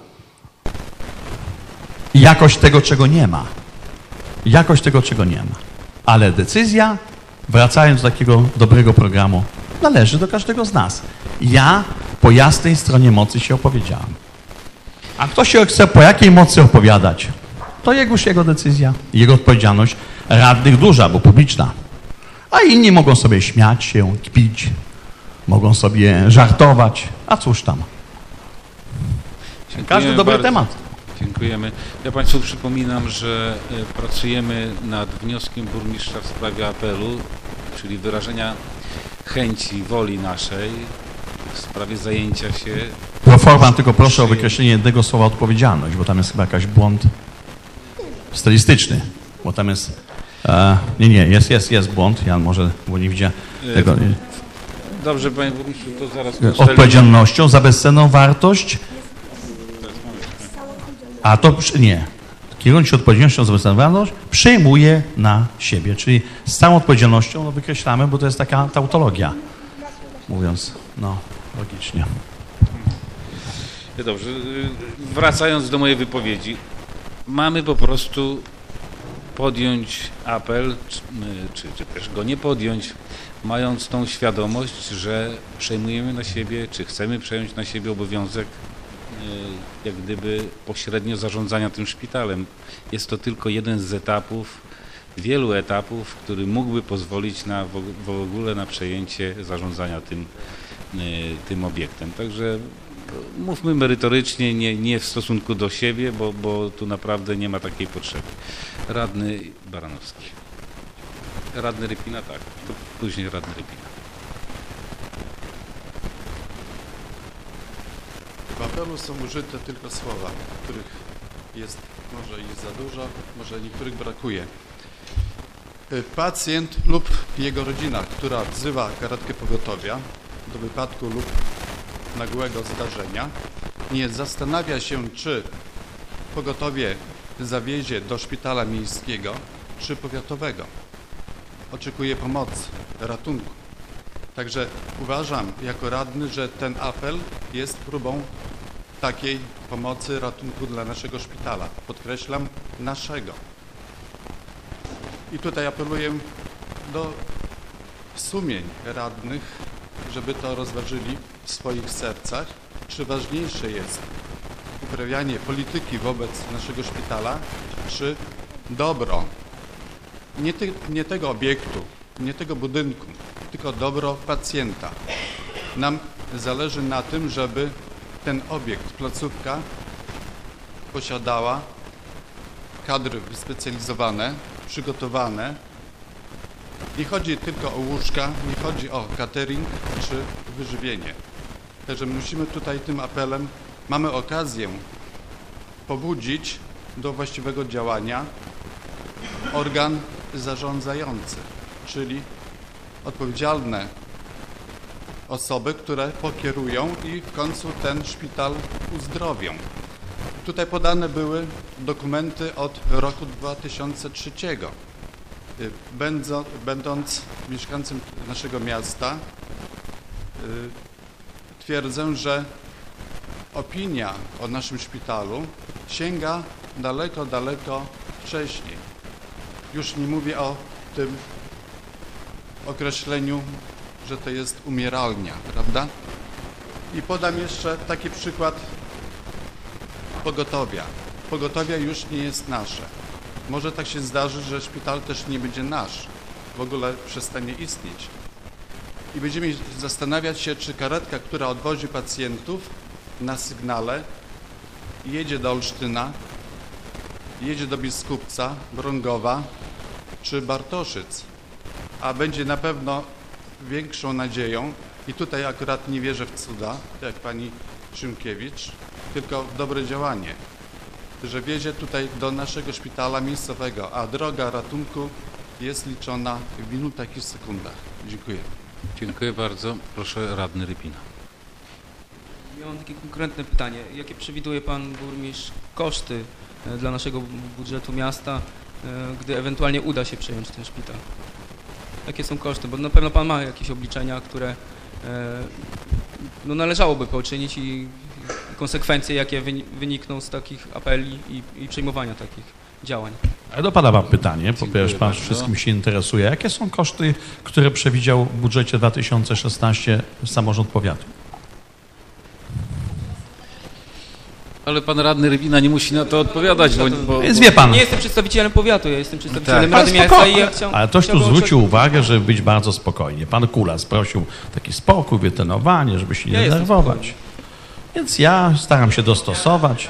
I jakość tego, czego nie ma. Jakość tego, czego nie ma. Ale decyzja, wracając do takiego dobrego programu, należy do każdego z nas. Ja po jasnej stronie mocy się opowiedziałem. A kto się chce po jakiej mocy opowiadać, to już jego decyzja, jego odpowiedzialność. Radnych duża, bo publiczna. A inni mogą sobie śmiać się, kpić, mogą sobie żartować. A cóż tam. Każdy Dziękujemy dobry bardzo. temat. Dziękujemy. Ja państwu przypominam, że e, pracujemy nad wnioskiem burmistrza w sprawie apelu, czyli wyrażenia chęci, woli naszej w sprawie zajęcia się. Pro forma, tylko proszę o wykreślenie jednego słowa odpowiedzialność, bo tam jest chyba jakiś błąd stylistyczny, bo tam jest, e, nie, nie, jest, jest, jest błąd, ja może, bo nie widziałem tego, nie. Dobrze, panie burmistrzu, to zaraz to ustalimy. Odpowiedzialnością za bezcenną wartość, a to, przy- nie, kierując się odpowiedzialnością za bezcenną wartość, przejmuje na siebie, czyli z całą odpowiedzialnością no, wykreślamy, bo to jest taka tautologia, mówiąc, no, logicznie. Dobrze, y, wracając do mojej wypowiedzi, mamy po prostu podjąć apel, czy, czy, czy też go nie podjąć, mając tą świadomość, że przejmujemy na siebie, czy chcemy przejąć na siebie obowiązek y, jak gdyby pośrednio zarządzania tym szpitalem. Jest to tylko jeden z etapów, wielu etapów, który mógłby pozwolić na w, w ogóle na przejęcie zarządzania tym, y, tym obiektem. Także mówmy merytorycznie, nie, nie w stosunku do siebie, bo, bo tu naprawdę nie ma takiej potrzeby. Radny Baranowski. Radny Rypina, tak. To później radny Rypina. W apelu są użyte tylko słowa, których jest może i za dużo, może niektórych brakuje. Pacjent lub jego rodzina, która wzywa karetkę pogotowia do wypadku lub nagłego zdarzenia, nie zastanawia się, czy pogotowie zawiezie do szpitala miejskiego, czy powiatowego. Oczekuje pomocy, ratunku. Także uważam jako radny, że ten apel jest próbą takiej pomocy, ratunku dla naszego szpitala. Podkreślam, naszego. I tutaj apeluję do sumień radnych, żeby to rozważyli w swoich sercach, czy ważniejsze jest uprawianie polityki wobec naszego szpitala, czy dobro nie, ty, nie tego obiektu, nie tego budynku, tylko dobro pacjenta. Nam zależy na tym, żeby ten obiekt, placówka posiadała kadry wyspecjalizowane, przygotowane. Nie chodzi tylko o łóżka, nie chodzi o catering czy wyżywienie. Także musimy tutaj tym apelem, mamy okazję pobudzić do właściwego działania organ zarządzający, czyli odpowiedzialne osoby, które pokierują i w końcu ten szpital uzdrowią. Tutaj podane były dokumenty od roku dwa tysiące trzeciego. Będąc, będąc mieszkańcem naszego miasta, twierdzę, że opinia o naszym szpitalu sięga daleko, daleko wcześniej. Już nie mówię o tym określeniu, że to jest umieralnia, prawda? I podam jeszcze taki przykład pogotowia. Pogotowia już nie jest nasze. Może tak się zdarzy, że szpital też nie będzie nasz, w ogóle przestanie istnieć. I będziemy zastanawiać się, czy karetka, która odwozi pacjentów na sygnale, jedzie do Olsztyna, jedzie do Biskupca, Mrągowa czy Bartoszyc, a będzie na pewno większą nadzieją, i tutaj akurat nie wierzę w cuda, jak pani Szymkiewicz, tylko w dobre działanie, że wiezie tutaj do naszego szpitala miejscowego, a droga ratunku jest liczona w minutach i sekundach. Dziękuję. Dziękuję bardzo. Proszę radny Rypina. Ja mam takie konkretne pytanie. Jakie przewiduje pan burmistrz koszty dla naszego budżetu miasta, gdy ewentualnie uda się przejąć ten szpital? Jakie są koszty? Bo na pewno pan ma jakieś obliczenia, które no, należałoby poczynić i konsekwencje, jakie wynikną z takich apeli i, i przejmowania takich działań. Ale do pana mam pytanie, po pierwsze pan bardzo. wszystkim się interesuje. Jakie są koszty, które przewidział w budżecie dwa tysiące szesnastym samorząd powiatu? Ale pan radny Rybina nie musi na to odpowiadać, bo... bo Więc wie pan. Nie jestem przedstawicielem powiatu, ja jestem przedstawicielem Tak. Rady Miasta i ja chciałem... Ale ktoś tu chciałbym zwrócił oczek- uwagę, żeby być bardzo spokojnie. Pan Kulas prosił taki spokój, wytenowanie, żeby się nie Ja jestem denerwować. spokojny. Więc ja staram się dostosować.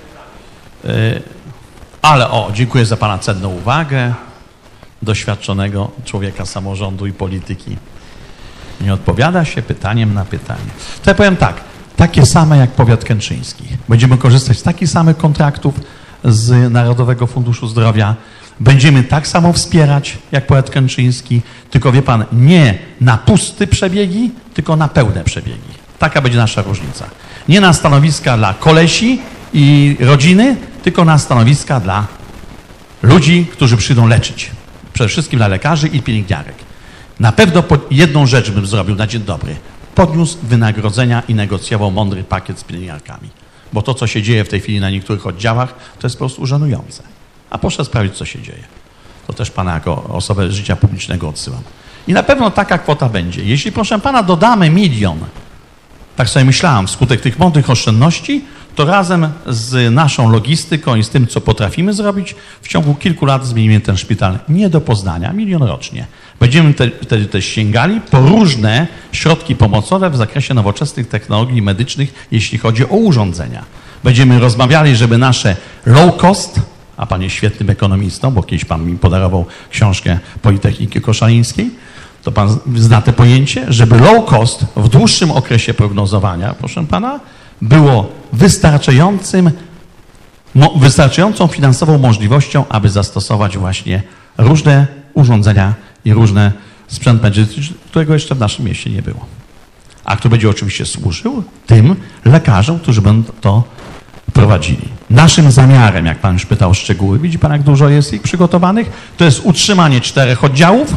Y, Ale o, dziękuję za pana cenną uwagę doświadczonego człowieka samorządu i polityki. Nie odpowiada się pytaniem na pytanie. To ja powiem tak, takie same jak powiat kętrzyński. Będziemy korzystać z takich samych kontraktów z Narodowego Funduszu Zdrowia. Będziemy tak samo wspierać jak powiat kętrzyński, tylko wie pan, nie na puste przebiegi, tylko na pełne przebiegi. Taka będzie nasza różnica. Nie na stanowiska dla kolesi i rodziny, tylko na stanowiska dla ludzi, którzy przyjdą leczyć. Przede wszystkim dla lekarzy i pielęgniarek. Na pewno jedną rzecz bym zrobił na dzień dobry. Podniósł wynagrodzenia i negocjował mądry pakiet z pielęgniarkami. Bo to, co się dzieje w tej chwili na niektórych oddziałach, to jest po prostu żenujące. A proszę sprawdzić, co się dzieje. To też pana jako osobę życia publicznego odsyłam. I na pewno taka kwota będzie. Jeśli, proszę pana, dodamy milion, tak sobie myślałem, wskutek tych mądrych oszczędności, to razem z naszą logistyką i z tym, co potrafimy zrobić, w ciągu kilku lat zmienimy ten szpital nie do Poznania, milion rocznie. Będziemy te, wtedy też sięgali po różne środki pomocowe w zakresie nowoczesnych technologii medycznych, jeśli chodzi o urządzenia. Będziemy rozmawiali, żeby nasze low cost, a pan jest świetnym ekonomistą, bo kiedyś pan mi podarował książkę Politechniki Koszalińskiej, to pan zna to pojęcie, żeby low cost w dłuższym okresie prognozowania, proszę pana, było wystarczającym, mo, wystarczającą finansową możliwością, aby zastosować właśnie różne urządzenia i różne sprzęt medyczny, którego jeszcze w naszym mieście nie było. A który będzie oczywiście służył tym lekarzom, którzy będą to prowadzili. Naszym zamiarem, jak pan już pytał o szczegóły, widzi pan, jak dużo jest ich przygotowanych, to jest utrzymanie czterech oddziałów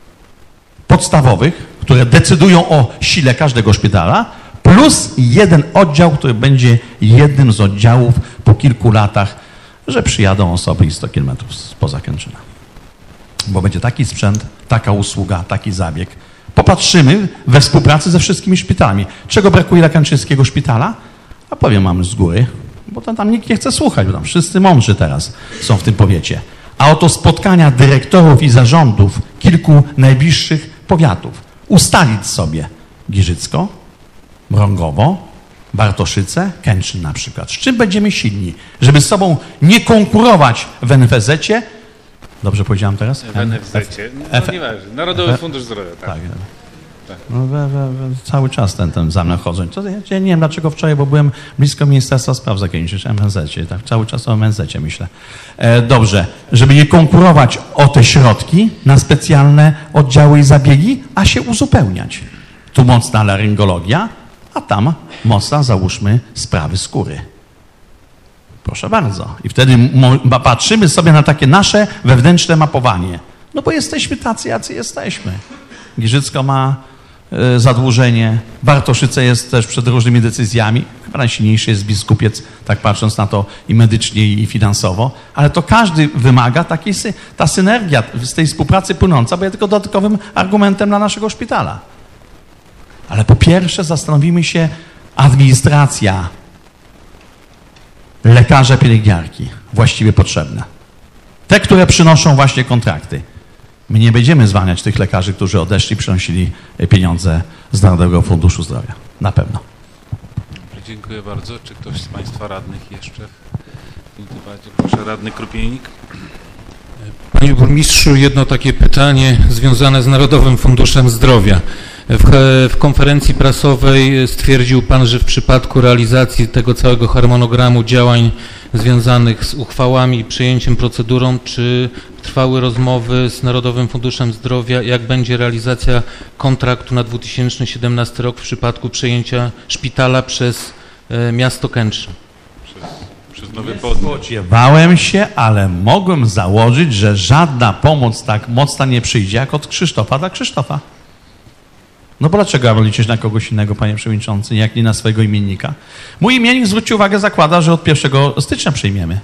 podstawowych, które decydują o sile każdego szpitala, plus jeden oddział, który będzie jednym z oddziałów po kilku latach, że przyjadą osoby i sto kilometrów spoza Kętrzyna. bo będzie taki sprzęt, taka usługa, taki zabieg. Popatrzymy we współpracy ze wszystkimi szpitalami. Czego brakuje dla Kętrzyńskiego szpitala? A powiem wam z góry, bo tam, tam nikt nie chce słuchać, bo tam wszyscy mądrzy teraz są w tym powiecie. A oto spotkania dyrektorów i zarządów kilku najbliższych powiatów. Ustalić sobie Giżycko, Mrągowo, Bartoszyce, Kętrzyn na przykład. Z czym będziemy silni? Żeby z sobą nie konkurować w en ef zecie. Dobrze powiedziałem teraz? W en ef zecie. No nieważne. Narodowy Fundusz Zdrowia, tak. tak. tak. No, we, we, we, cały czas ten, ten za mną chodzą. To ja, ja nie wiem dlaczego wczoraj, bo byłem blisko Ministerstwa Spraw Zagranicznych, em en zecie, tak, cały czas o em en zecie myślę. E, dobrze, żeby nie konkurować o te środki na specjalne oddziały i zabiegi, a się uzupełniać. Tu mocna laryngologia, a tam mocna, załóżmy, sprawy skóry. Proszę bardzo. I wtedy patrzymy sobie na takie nasze wewnętrzne mapowanie. No bo jesteśmy tacy, jacy jesteśmy. Giżycko ma y, zadłużenie, Bartoszyce jest też przed różnymi decyzjami. Chyba najsilniejszy jest biskupiec, tak patrząc na to i medycznie, i finansowo. Ale to każdy wymaga takiej, sy ta synergia z tej współpracy płynąca, bo jest tylko dodatkowym argumentem dla naszego szpitala. Ale po pierwsze zastanowimy się, administracja, lekarze, pielęgniarki właściwie potrzebne. Te, które przynoszą właśnie kontrakty. My nie będziemy zwalniać tych lekarzy, którzy odeszli, przynosili pieniądze z Narodowego Funduszu Zdrowia. Na pewno. Dziękuję bardzo. Czy ktoś z Państwa radnych jeszcze w tym temacie? Proszę, radny Krupienik. Panie burmistrzu, jedno takie pytanie związane z Narodowym Funduszem Zdrowia. W, w konferencji prasowej stwierdził Pan, że w przypadku realizacji tego całego harmonogramu działań związanych z uchwałami i przyjęciem procedurą, czy trwały rozmowy z Narodowym Funduszem Zdrowia, jak będzie realizacja kontraktu na dwa tysiące siedemnasty rok w przypadku przejęcia szpitala przez e, miasto Kętrzyn? Przez, przez nowy podmiot. Spodziewałem się, ale mogłem założyć, że żadna pomoc tak mocna nie przyjdzie jak od Krzysztofa dla Krzysztofa. No bo dlaczego ja mam liczyć na kogoś innego, panie przewodniczący, jak nie na swojego imiennika? Mój imiennik, zwróćcie uwagę, zakłada, że od pierwszego stycznia przyjmiemy.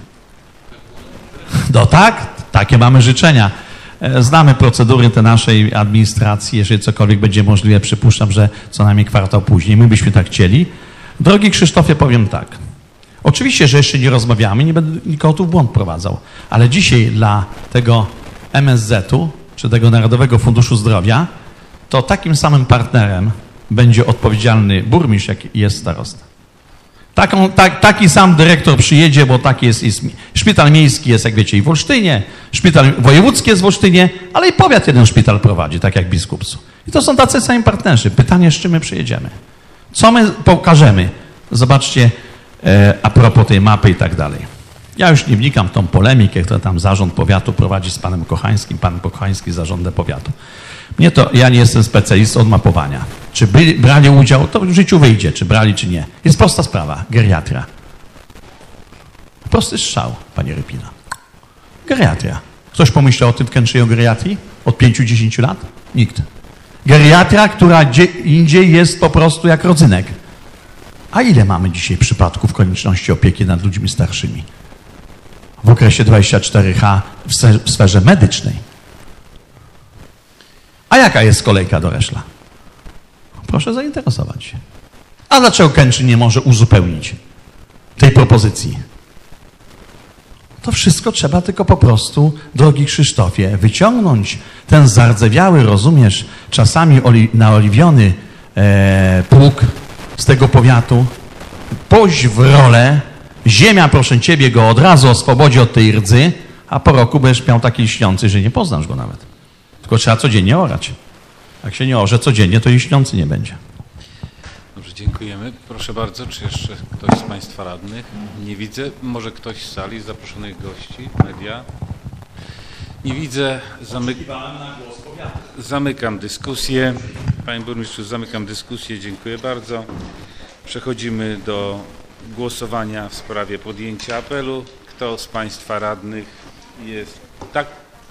No tak, takie mamy życzenia. Znamy procedury te naszej administracji, jeżeli cokolwiek będzie możliwe, przypuszczam, że co najmniej kwartał później. My byśmy tak chcieli. Drogi Krzysztofie, powiem tak. Oczywiście, że jeszcze nie rozmawiamy, nie będę nikogo tu w błąd prowadzał, ale dzisiaj dla tego em es zetu, czy tego Narodowego Funduszu Zdrowia, to takim samym partnerem będzie odpowiedzialny burmistrz, jak jest starosta. Taką, tak, taki sam dyrektor przyjedzie, bo taki jest, jest szpital miejski jest, jak wiecie, i w Olsztynie, szpital wojewódzki jest w Olsztynie, ale i powiat jeden szpital prowadzi, tak jak Biskupcu. I to są tacy sami partnerzy. Pytanie, z czym my przyjedziemy? Co my pokażemy? Zobaczcie, e, a propos tej mapy i tak dalej. Ja już nie wnikam w tą polemikę, którą tam zarząd powiatu prowadzi z panem Kochańskim, pan Kochański z zarządem powiatu. Mnie to, ja nie jestem specjalistą od mapowania. Czy byli, brali udział, to w życiu wyjdzie, czy brali, czy nie. Jest prosta sprawa, geriatria. Prosty strzał, panie Rypina. Geriatria. Ktoś pomyślał o tym w Kętrzynie, o geriatrii? Od pięciu do dziesięciu lat? Nikt. Geriatria, która gdzie indziej jest po prostu jak rodzynek. A ile mamy dzisiaj przypadków konieczności opieki nad ludźmi starszymi? W okresie dwadzieścia cztery H w sferze medycznej. A jaka jest kolejka do Reszla? Proszę zainteresować się. A dlaczego Kętrzyn nie może uzupełnić tej propozycji? To wszystko trzeba tylko po prostu, drogi Krzysztofie, wyciągnąć ten zardzewiały, rozumiesz, czasami oli, naoliwiony e, pług z tego powiatu, pójść w rolę, ziemia, proszę ciebie, go od razu oswobodzi od tej rdzy, a po roku będziesz miał taki lśniący, że nie poznasz go nawet. Tylko trzeba codziennie orać. Jak się nie orze codziennie, to i śniący nie będzie. Dobrze, dziękujemy. Proszę bardzo, czy jeszcze ktoś z Państwa radnych? Nie widzę. Może ktoś z sali, z zaproszonych gości, media? Nie widzę. Zamyk... Zamykam dyskusję. Panie burmistrzu, zamykam dyskusję. Dziękuję bardzo. Przechodzimy do głosowania w sprawie podjęcia apelu. Kto z Państwa radnych jest... Tak?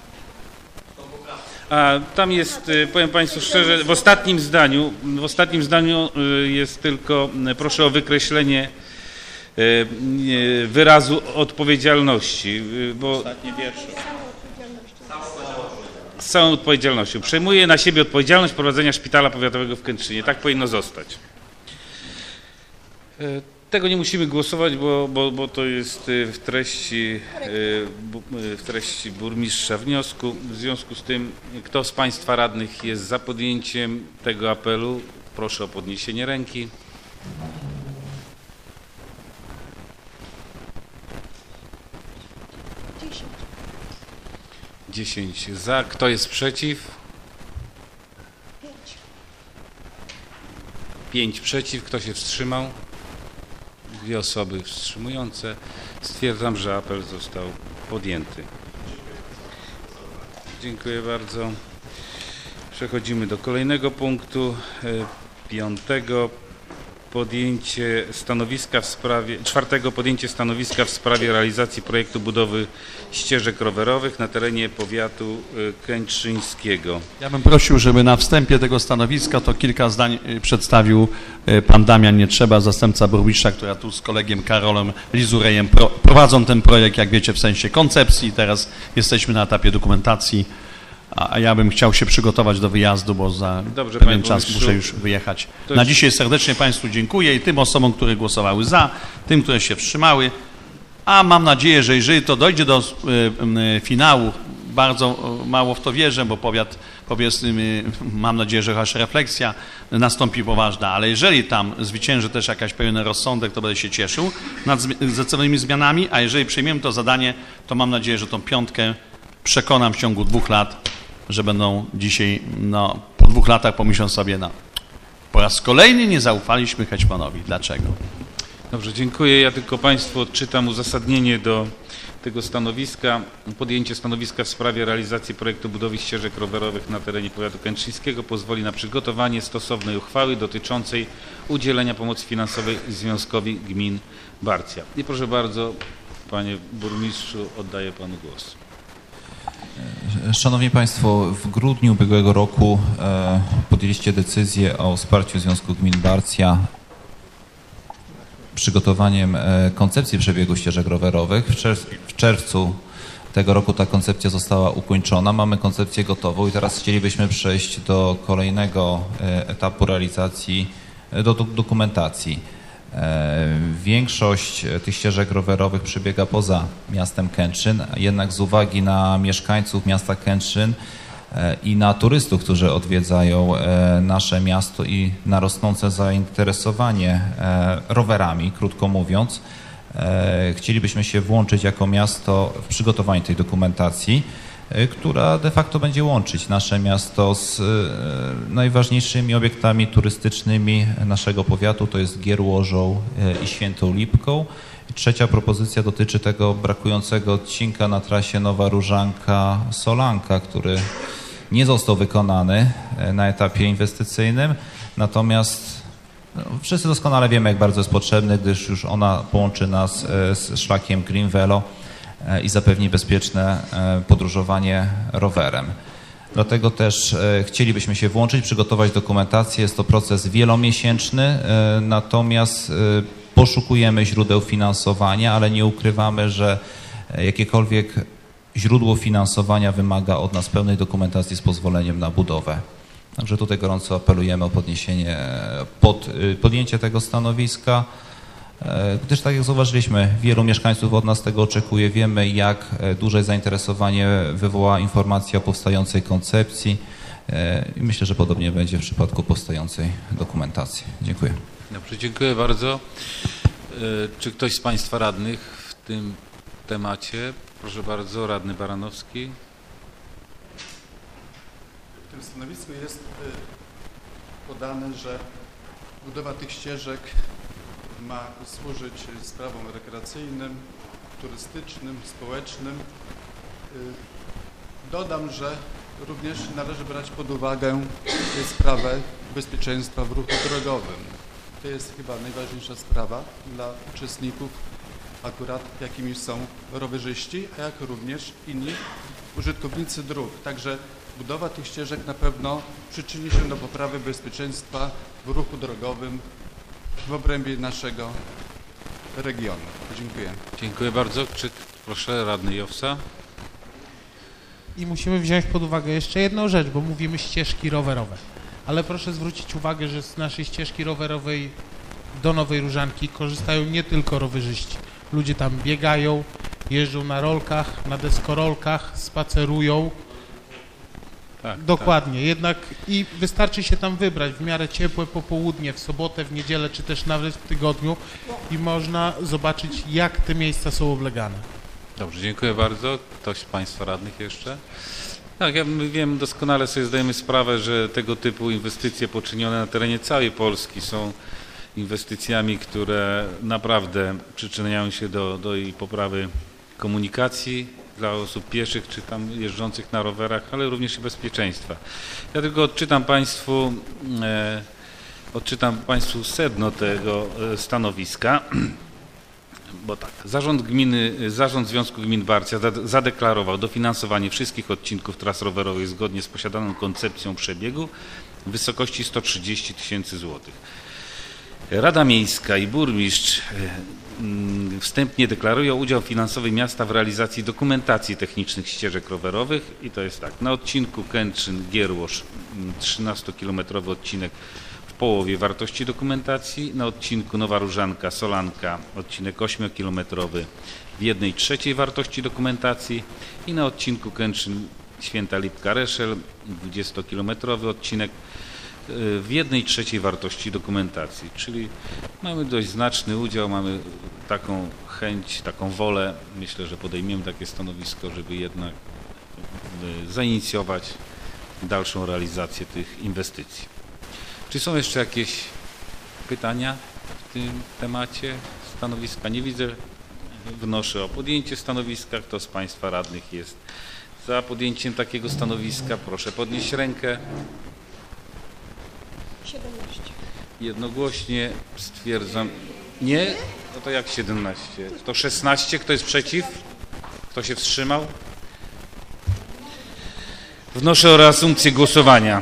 A tam jest, powiem Państwu szczerze, w ostatnim zdaniu, w ostatnim zdaniu jest tylko, proszę o wykreślenie wyrazu odpowiedzialności, bo... Ostatnie wiersze. z całą odpowiedzialnością. Przejmuję na siebie odpowiedzialność prowadzenia szpitala powiatowego w Kętrzynie. Tak powinno zostać. Tego nie musimy głosować, bo, bo, bo to jest w treści, w treści burmistrza wniosku. W związku z tym, kto z Państwa radnych jest za podjęciem tego apelu, proszę o podniesienie ręki. dziesięć za. Kto jest przeciw? pięć przeciw. Kto się wstrzymał? Dwie osoby wstrzymujące. Stwierdzam, że apel został podjęty. Dziękuję bardzo. Przechodzimy do kolejnego punktu, piątego. Podjęcie stanowiska w sprawie, czwartego podjęcie stanowiska w sprawie realizacji projektu budowy ścieżek rowerowych na terenie powiatu kętrzyńskiego. Ja bym prosił, żeby na wstępie tego stanowiska to kilka zdań przedstawił pan Damian Nietrzeba, zastępca burmistrza, która tu z kolegiem Karolem Lizurejem prowadzą ten projekt, jak wiecie, w sensie koncepcji. Teraz jesteśmy na etapie dokumentacji, a ja bym chciał się przygotować do wyjazdu, bo za Dobrze, pewien czas muszę już wyjechać. Na dzisiaj serdecznie Państwu dziękuję i tym osobom, które głosowały za, tym, które się wstrzymały, a mam nadzieję, że jeżeli to dojdzie do y, y, finału, bardzo mało w to wierzę, bo powiat, powiedzmy, mam nadzieję, że jakaś refleksja nastąpi poważna, ale jeżeli tam zwycięży też jakaś pewien rozsądek, to będę się cieszył nad zdecydowanie zmianami, a jeżeli przyjmiemy to zadanie, to mam nadzieję, że tą piątkę przekonam w ciągu dwóch lat, że będą dzisiaj, no, po dwóch latach pomyślą sobie, no, po raz kolejny nie zaufaliśmy hetmanowi. Dlaczego? Dobrze, dziękuję. Ja tylko Państwu odczytam uzasadnienie do tego stanowiska. Podjęcie stanowiska w sprawie realizacji projektu budowy ścieżek rowerowych na terenie powiatu kętrzyńskiego pozwoli na przygotowanie stosownej uchwały dotyczącej udzielenia pomocy finansowej Związkowi Gmin Barcja. I proszę bardzo, Panie Burmistrzu, oddaję Panu głos. Szanowni Państwo, w grudniu ubiegłego roku e, podjęliście decyzję o wsparciu Związku Gmin Barcja przygotowaniem e, koncepcji przebiegu ścieżek rowerowych. W, czerw w czerwcu tego roku ta koncepcja została ukończona. Mamy koncepcję gotową i teraz chcielibyśmy przejść do kolejnego e, etapu realizacji, e, do, do dokumentacji. Większość tych ścieżek rowerowych przebiega poza miastem Kętrzyn, jednak z uwagi na mieszkańców miasta Kętrzyn i na turystów, którzy odwiedzają nasze miasto i na rosnące zainteresowanie rowerami, krótko mówiąc, chcielibyśmy się włączyć jako miasto w przygotowanie tej dokumentacji, która de facto będzie łączyć nasze miasto z najważniejszymi obiektami turystycznymi naszego powiatu, to jest Gierłożą i Świętą Lipką. Trzecia propozycja dotyczy tego brakującego odcinka na trasie Nowa Różanka-Solanka, który nie został wykonany na etapie inwestycyjnym, natomiast no, wszyscy doskonale wiemy, jak bardzo jest potrzebny, gdyż już ona połączy nas z szlakiem Green Velo i zapewni bezpieczne podróżowanie rowerem. Dlatego też chcielibyśmy się włączyć, przygotować dokumentację. Jest to proces wielomiesięczny, natomiast poszukujemy źródeł finansowania, ale nie ukrywamy, że jakiekolwiek źródło finansowania wymaga od nas pełnej dokumentacji z pozwoleniem na budowę. Także tutaj gorąco apelujemy o podniesienie, pod, podjęcie tego stanowiska, gdyż tak jak zauważyliśmy, wielu mieszkańców od nas tego oczekuje. Wiemy, jak duże zainteresowanie wywoła informacja o powstającej koncepcji i myślę, że podobnie będzie w przypadku powstającej dokumentacji. Dziękuję. Dobrze, dziękuję bardzo. Czy ktoś z Państwa radnych w tym temacie? Proszę bardzo, radny Baranowski. W tym stanowisku jest podane, że budowa tych ścieżek ma służyć sprawom rekreacyjnym, turystycznym, społecznym. Dodam, że również należy brać pod uwagę sprawę bezpieczeństwa w ruchu drogowym. To jest chyba najważniejsza sprawa dla uczestników, akurat jakimi są rowerzyści, a jak również inni użytkownicy dróg. Także budowa tych ścieżek na pewno przyczyni się do poprawy bezpieczeństwa w ruchu drogowym w obrębie naszego regionu. Dziękuję. Dziękuję bardzo. Czy, proszę, radny Jowsa. I musimy wziąć pod uwagę jeszcze jedną rzecz, bo mówimy ścieżki rowerowe. Ale proszę zwrócić uwagę, że z naszej ścieżki rowerowej do Nowej Różanki korzystają nie tylko rowerzyści. Ludzie tam biegają, jeżdżą na rolkach, na deskorolkach, spacerują. Tak, Dokładnie, jednak i wystarczy się tam wybrać w miarę ciepłe popołudnie, w sobotę, w niedzielę, czy też nawet w tygodniu i można zobaczyć, jak te miejsca są oblegane. Dobrze, dziękuję bardzo. Ktoś z Państwa radnych jeszcze? Tak, ja wiem, doskonale sobie zdajemy sprawę, że tego typu inwestycje poczynione na terenie całej Polski są inwestycjami, które naprawdę przyczyniają się do, do jej poprawy komunikacji dla osób pieszych czy tam jeżdżących na rowerach, ale również i bezpieczeństwa. Ja tylko odczytam Państwu, e, odczytam Państwu sedno tego e, stanowiska. Bo tak, zarząd gminy, zarząd Związku Gmin Barcia zadeklarował dofinansowanie wszystkich odcinków tras rowerowych zgodnie z posiadaną koncepcją przebiegu w wysokości sto trzydzieści tysięcy złotych. Rada Miejska i burmistrz wstępnie deklarują udział finansowy miasta w realizacji dokumentacji technicznych ścieżek rowerowych i to jest tak, na odcinku Kętrzyn-Gierłosz trzynastokilometrowy odcinek w połowie wartości dokumentacji, na odcinku Nowa Różanka, Solanka odcinek ośmiokilometrowy w jednej trzeciej wartości dokumentacji i na odcinku Kętrzyn Święta Lipka-Reszel dwudziestokilometrowy odcinek w jednej trzeciej wartości dokumentacji, czyli mamy dość znaczny udział, mamy taką chęć, taką wolę, myślę, że podejmiemy takie stanowisko, żeby jednak zainicjować dalszą realizację tych inwestycji. Czy są jeszcze jakieś pytania w tym temacie? Stanowiska nie widzę. Wnoszę o podjęcie stanowiska. Kto z Państwa radnych jest za podjęciem takiego stanowiska? Proszę podnieść rękę. siedemnaście. Jednogłośnie stwierdzam. Nie? No to jak siedemnaście? To szesnaście. Kto jest przeciw? Kto się wstrzymał? Wnoszę o reasumpcję głosowania.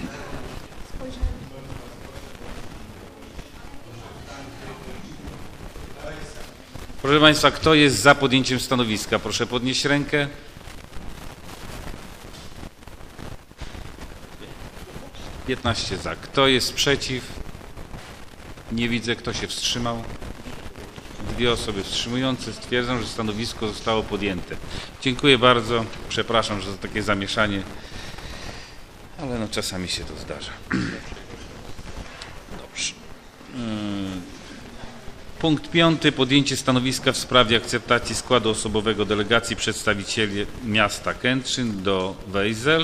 Proszę Państwa, kto jest za podjęciem stanowiska? Proszę podnieść rękę. piętnaście za. Kto jest przeciw? Nie widzę. Kto się wstrzymał? Dwie osoby wstrzymujące. Stwierdzam, że stanowisko zostało podjęte. Dziękuję bardzo. Przepraszam, że za takie zamieszanie, ale no czasami się to zdarza. Dobrze. Punkt piąty. Podjęcie stanowiska w sprawie akceptacji składu osobowego delegacji przedstawicieli miasta Kętrzyn do Wejzel.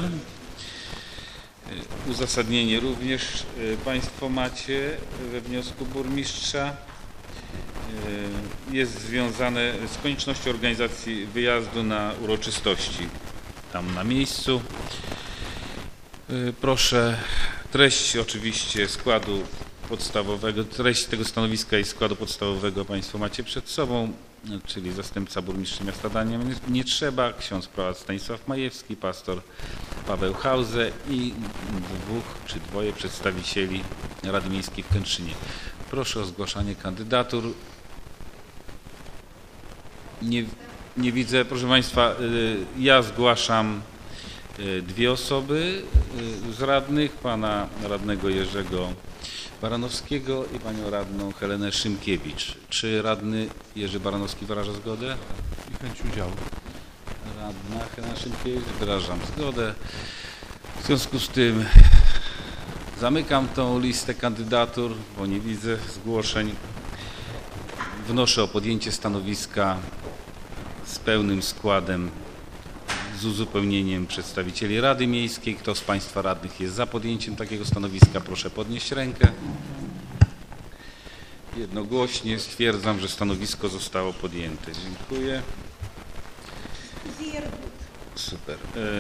Uzasadnienie również Państwo macie we wniosku burmistrza. Jest związane z koniecznością organizacji wyjazdu na uroczystości tam na miejscu. Proszę, treść oczywiście składu podstawowego, treść tego stanowiska i składu podstawowego Państwo macie przed sobą, czyli zastępca burmistrza miasta Dania nie trzeba, ksiądz prałat Stanisław Majewski, pastor Paweł Hauze i dwóch czy dwoje przedstawicieli Rady Miejskiej w Kętrzynie. Proszę o zgłaszanie kandydatur. Nie, nie widzę, proszę Państwa, ja zgłaszam dwie osoby z radnych, pana radnego Jerzego Baranowskiego i panią radną Helenę Szymkiewicz. Czy radny Jerzy Baranowski wyraża zgodę? I chęć udziału. Radna Helena Szymkiewicz, wyrażam zgodę. W związku z tym zamykam tą listę kandydatur, bo nie widzę zgłoszeń. Wnoszę o podjęcie stanowiska z pełnym składem, z uzupełnieniem przedstawicieli Rady Miejskiej. Kto z Państwa radnych jest za podjęciem takiego stanowiska? Proszę podnieść rękę. Jednogłośnie stwierdzam, że stanowisko zostało podjęte. Dziękuję. Super.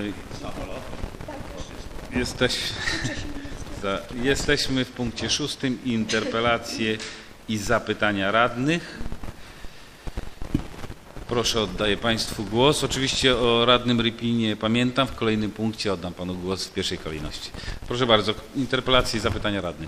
Jesteś, za, jesteśmy w punkcie szóstym. Interpelacje i zapytania radnych. Proszę, oddaję Państwu głos. Oczywiście o radnym Rypinie pamiętam. W kolejnym punkcie oddam Panu głos w pierwszej kolejności. Proszę bardzo, interpelacje i zapytania radnych.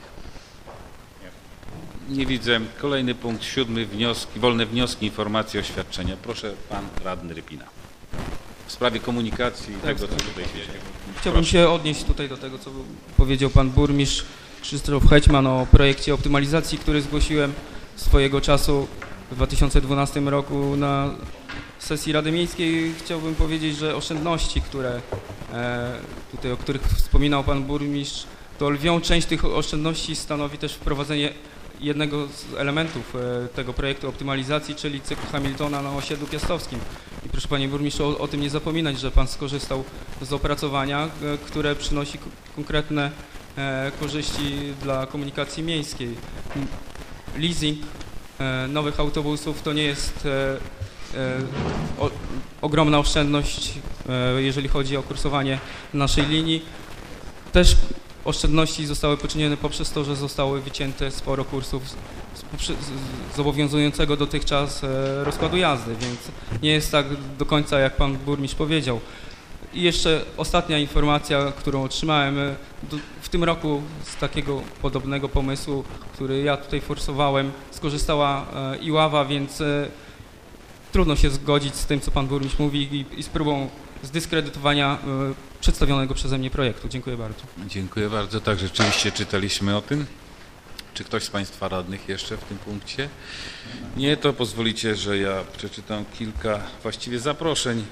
Nie widzę. Kolejny punkt siódmy. Wnioski, wolne wnioski, informacje, oświadczenia. Proszę Pan radny Rypina. sprawie komunikacji i Tak, tego, co tak. tutaj się dzieje. Chciałbym Proszę. się odnieść tutaj do tego, co powiedział pan burmistrz Krzysztof Hetman o projekcie optymalizacji, który zgłosiłem swojego czasu w dwa tysiące dwunastym roku na sesji Rady Miejskiej. Chciałbym powiedzieć, że oszczędności, które e, tutaj, o których wspominał pan burmistrz, to lwią część tych oszczędności stanowi też wprowadzenie jednego z elementów e, tego projektu optymalizacji, czyli cykl Hamiltona na osiedlu piastowskim. I proszę panie burmistrzu o, o tym nie zapominać, że pan skorzystał z opracowania, e, które przynosi k- konkretne e, korzyści dla komunikacji miejskiej. M- Leasing e, nowych autobusów to nie jest e, e, o, ogromna oszczędność, e, jeżeli chodzi o kursowanie naszej linii. Też oszczędności zostały poczynione poprzez to, że zostały wycięte sporo kursów z, z, z zobowiązującego dotychczas e, rozkładu jazdy, więc nie jest tak do końca, jak pan burmistrz powiedział. I jeszcze ostatnia informacja, którą otrzymałem. e, Do, w tym roku z takiego podobnego pomysłu, który ja tutaj forsowałem, skorzystała e, Iława, więc e, trudno się zgodzić z tym, co pan burmistrz mówi i, i z próbą zdyskredytowania y, przedstawionego przeze mnie projektu. Dziękuję bardzo. Dziękuję bardzo. Tak, rzeczywiście czytaliśmy o tym. Czy ktoś z państwa radnych jeszcze w tym punkcie? Nie, to pozwolicie, że ja przeczytam kilka właściwie zaproszeń.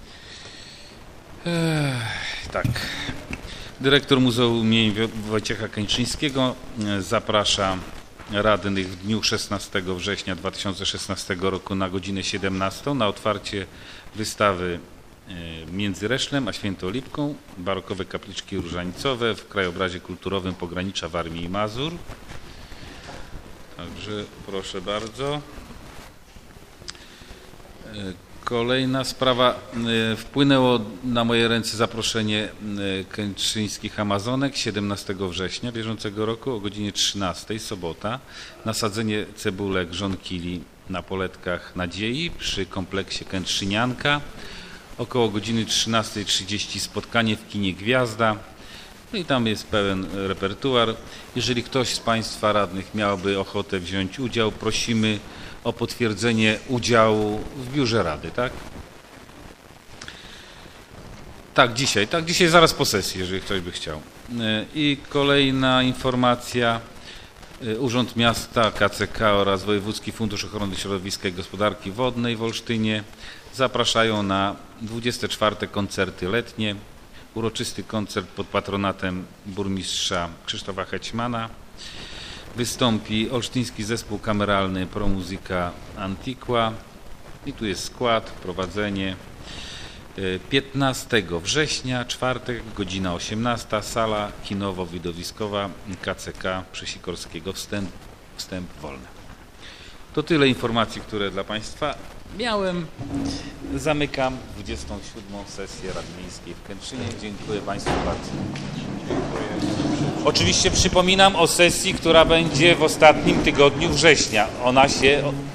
Ech, tak. Dyrektor Muzeum Imienia Wojciecha Kętrzyńskiego zaprasza radnych w dniu szesnastego września dwa tysiące szesnastego roku na godzinę siedemnastą na otwarcie wystawy Między Reszlem a Świętolipką, barokowe kapliczki różanicowe w krajobrazie kulturowym pogranicza Warmii i Mazur. Także proszę bardzo. Kolejna sprawa. Wpłynęło na moje ręce zaproszenie Kętrzyńskich Amazonek siedemnastego września bieżącego roku o godzinie trzynastej, sobota, nasadzenie cebulek żonkili na Poletkach Nadziei przy kompleksie Kętrzynianka. Około godziny trzynastej trzydzieści spotkanie w kinie Gwiazda. No i tam jest pełen repertuar. Jeżeli ktoś z państwa radnych miałby ochotę wziąć udział, prosimy o potwierdzenie udziału w biurze rady, tak? Tak, dzisiaj, tak, dzisiaj zaraz po sesji, jeżeli ktoś by chciał. I kolejna informacja. Urząd Miasta, K C K oraz Wojewódzki Fundusz Ochrony Środowiska i Gospodarki Wodnej w Olsztynie zapraszają na dwudzieste czwarte koncerty letnie. Uroczysty koncert pod patronatem burmistrza Krzysztofa Hetmana. Wystąpi olsztyński zespół kameralny Pro Musica Antiqua. I tu jest skład, prowadzenie. piętnastego września, czwartek, godzina osiemnasta, sala kinowo-widowiskowa K C K przy Sikorskiego, wstęp, wstęp wolny. To tyle informacji, które dla państwa miałem. Zamykam dwudziestą siódmą sesję Rady Miejskiej w Kętrzynie. Dziękuję państwu bardzo. Oczywiście przypominam o sesji, która będzie w ostatnim tygodniu września. Ona się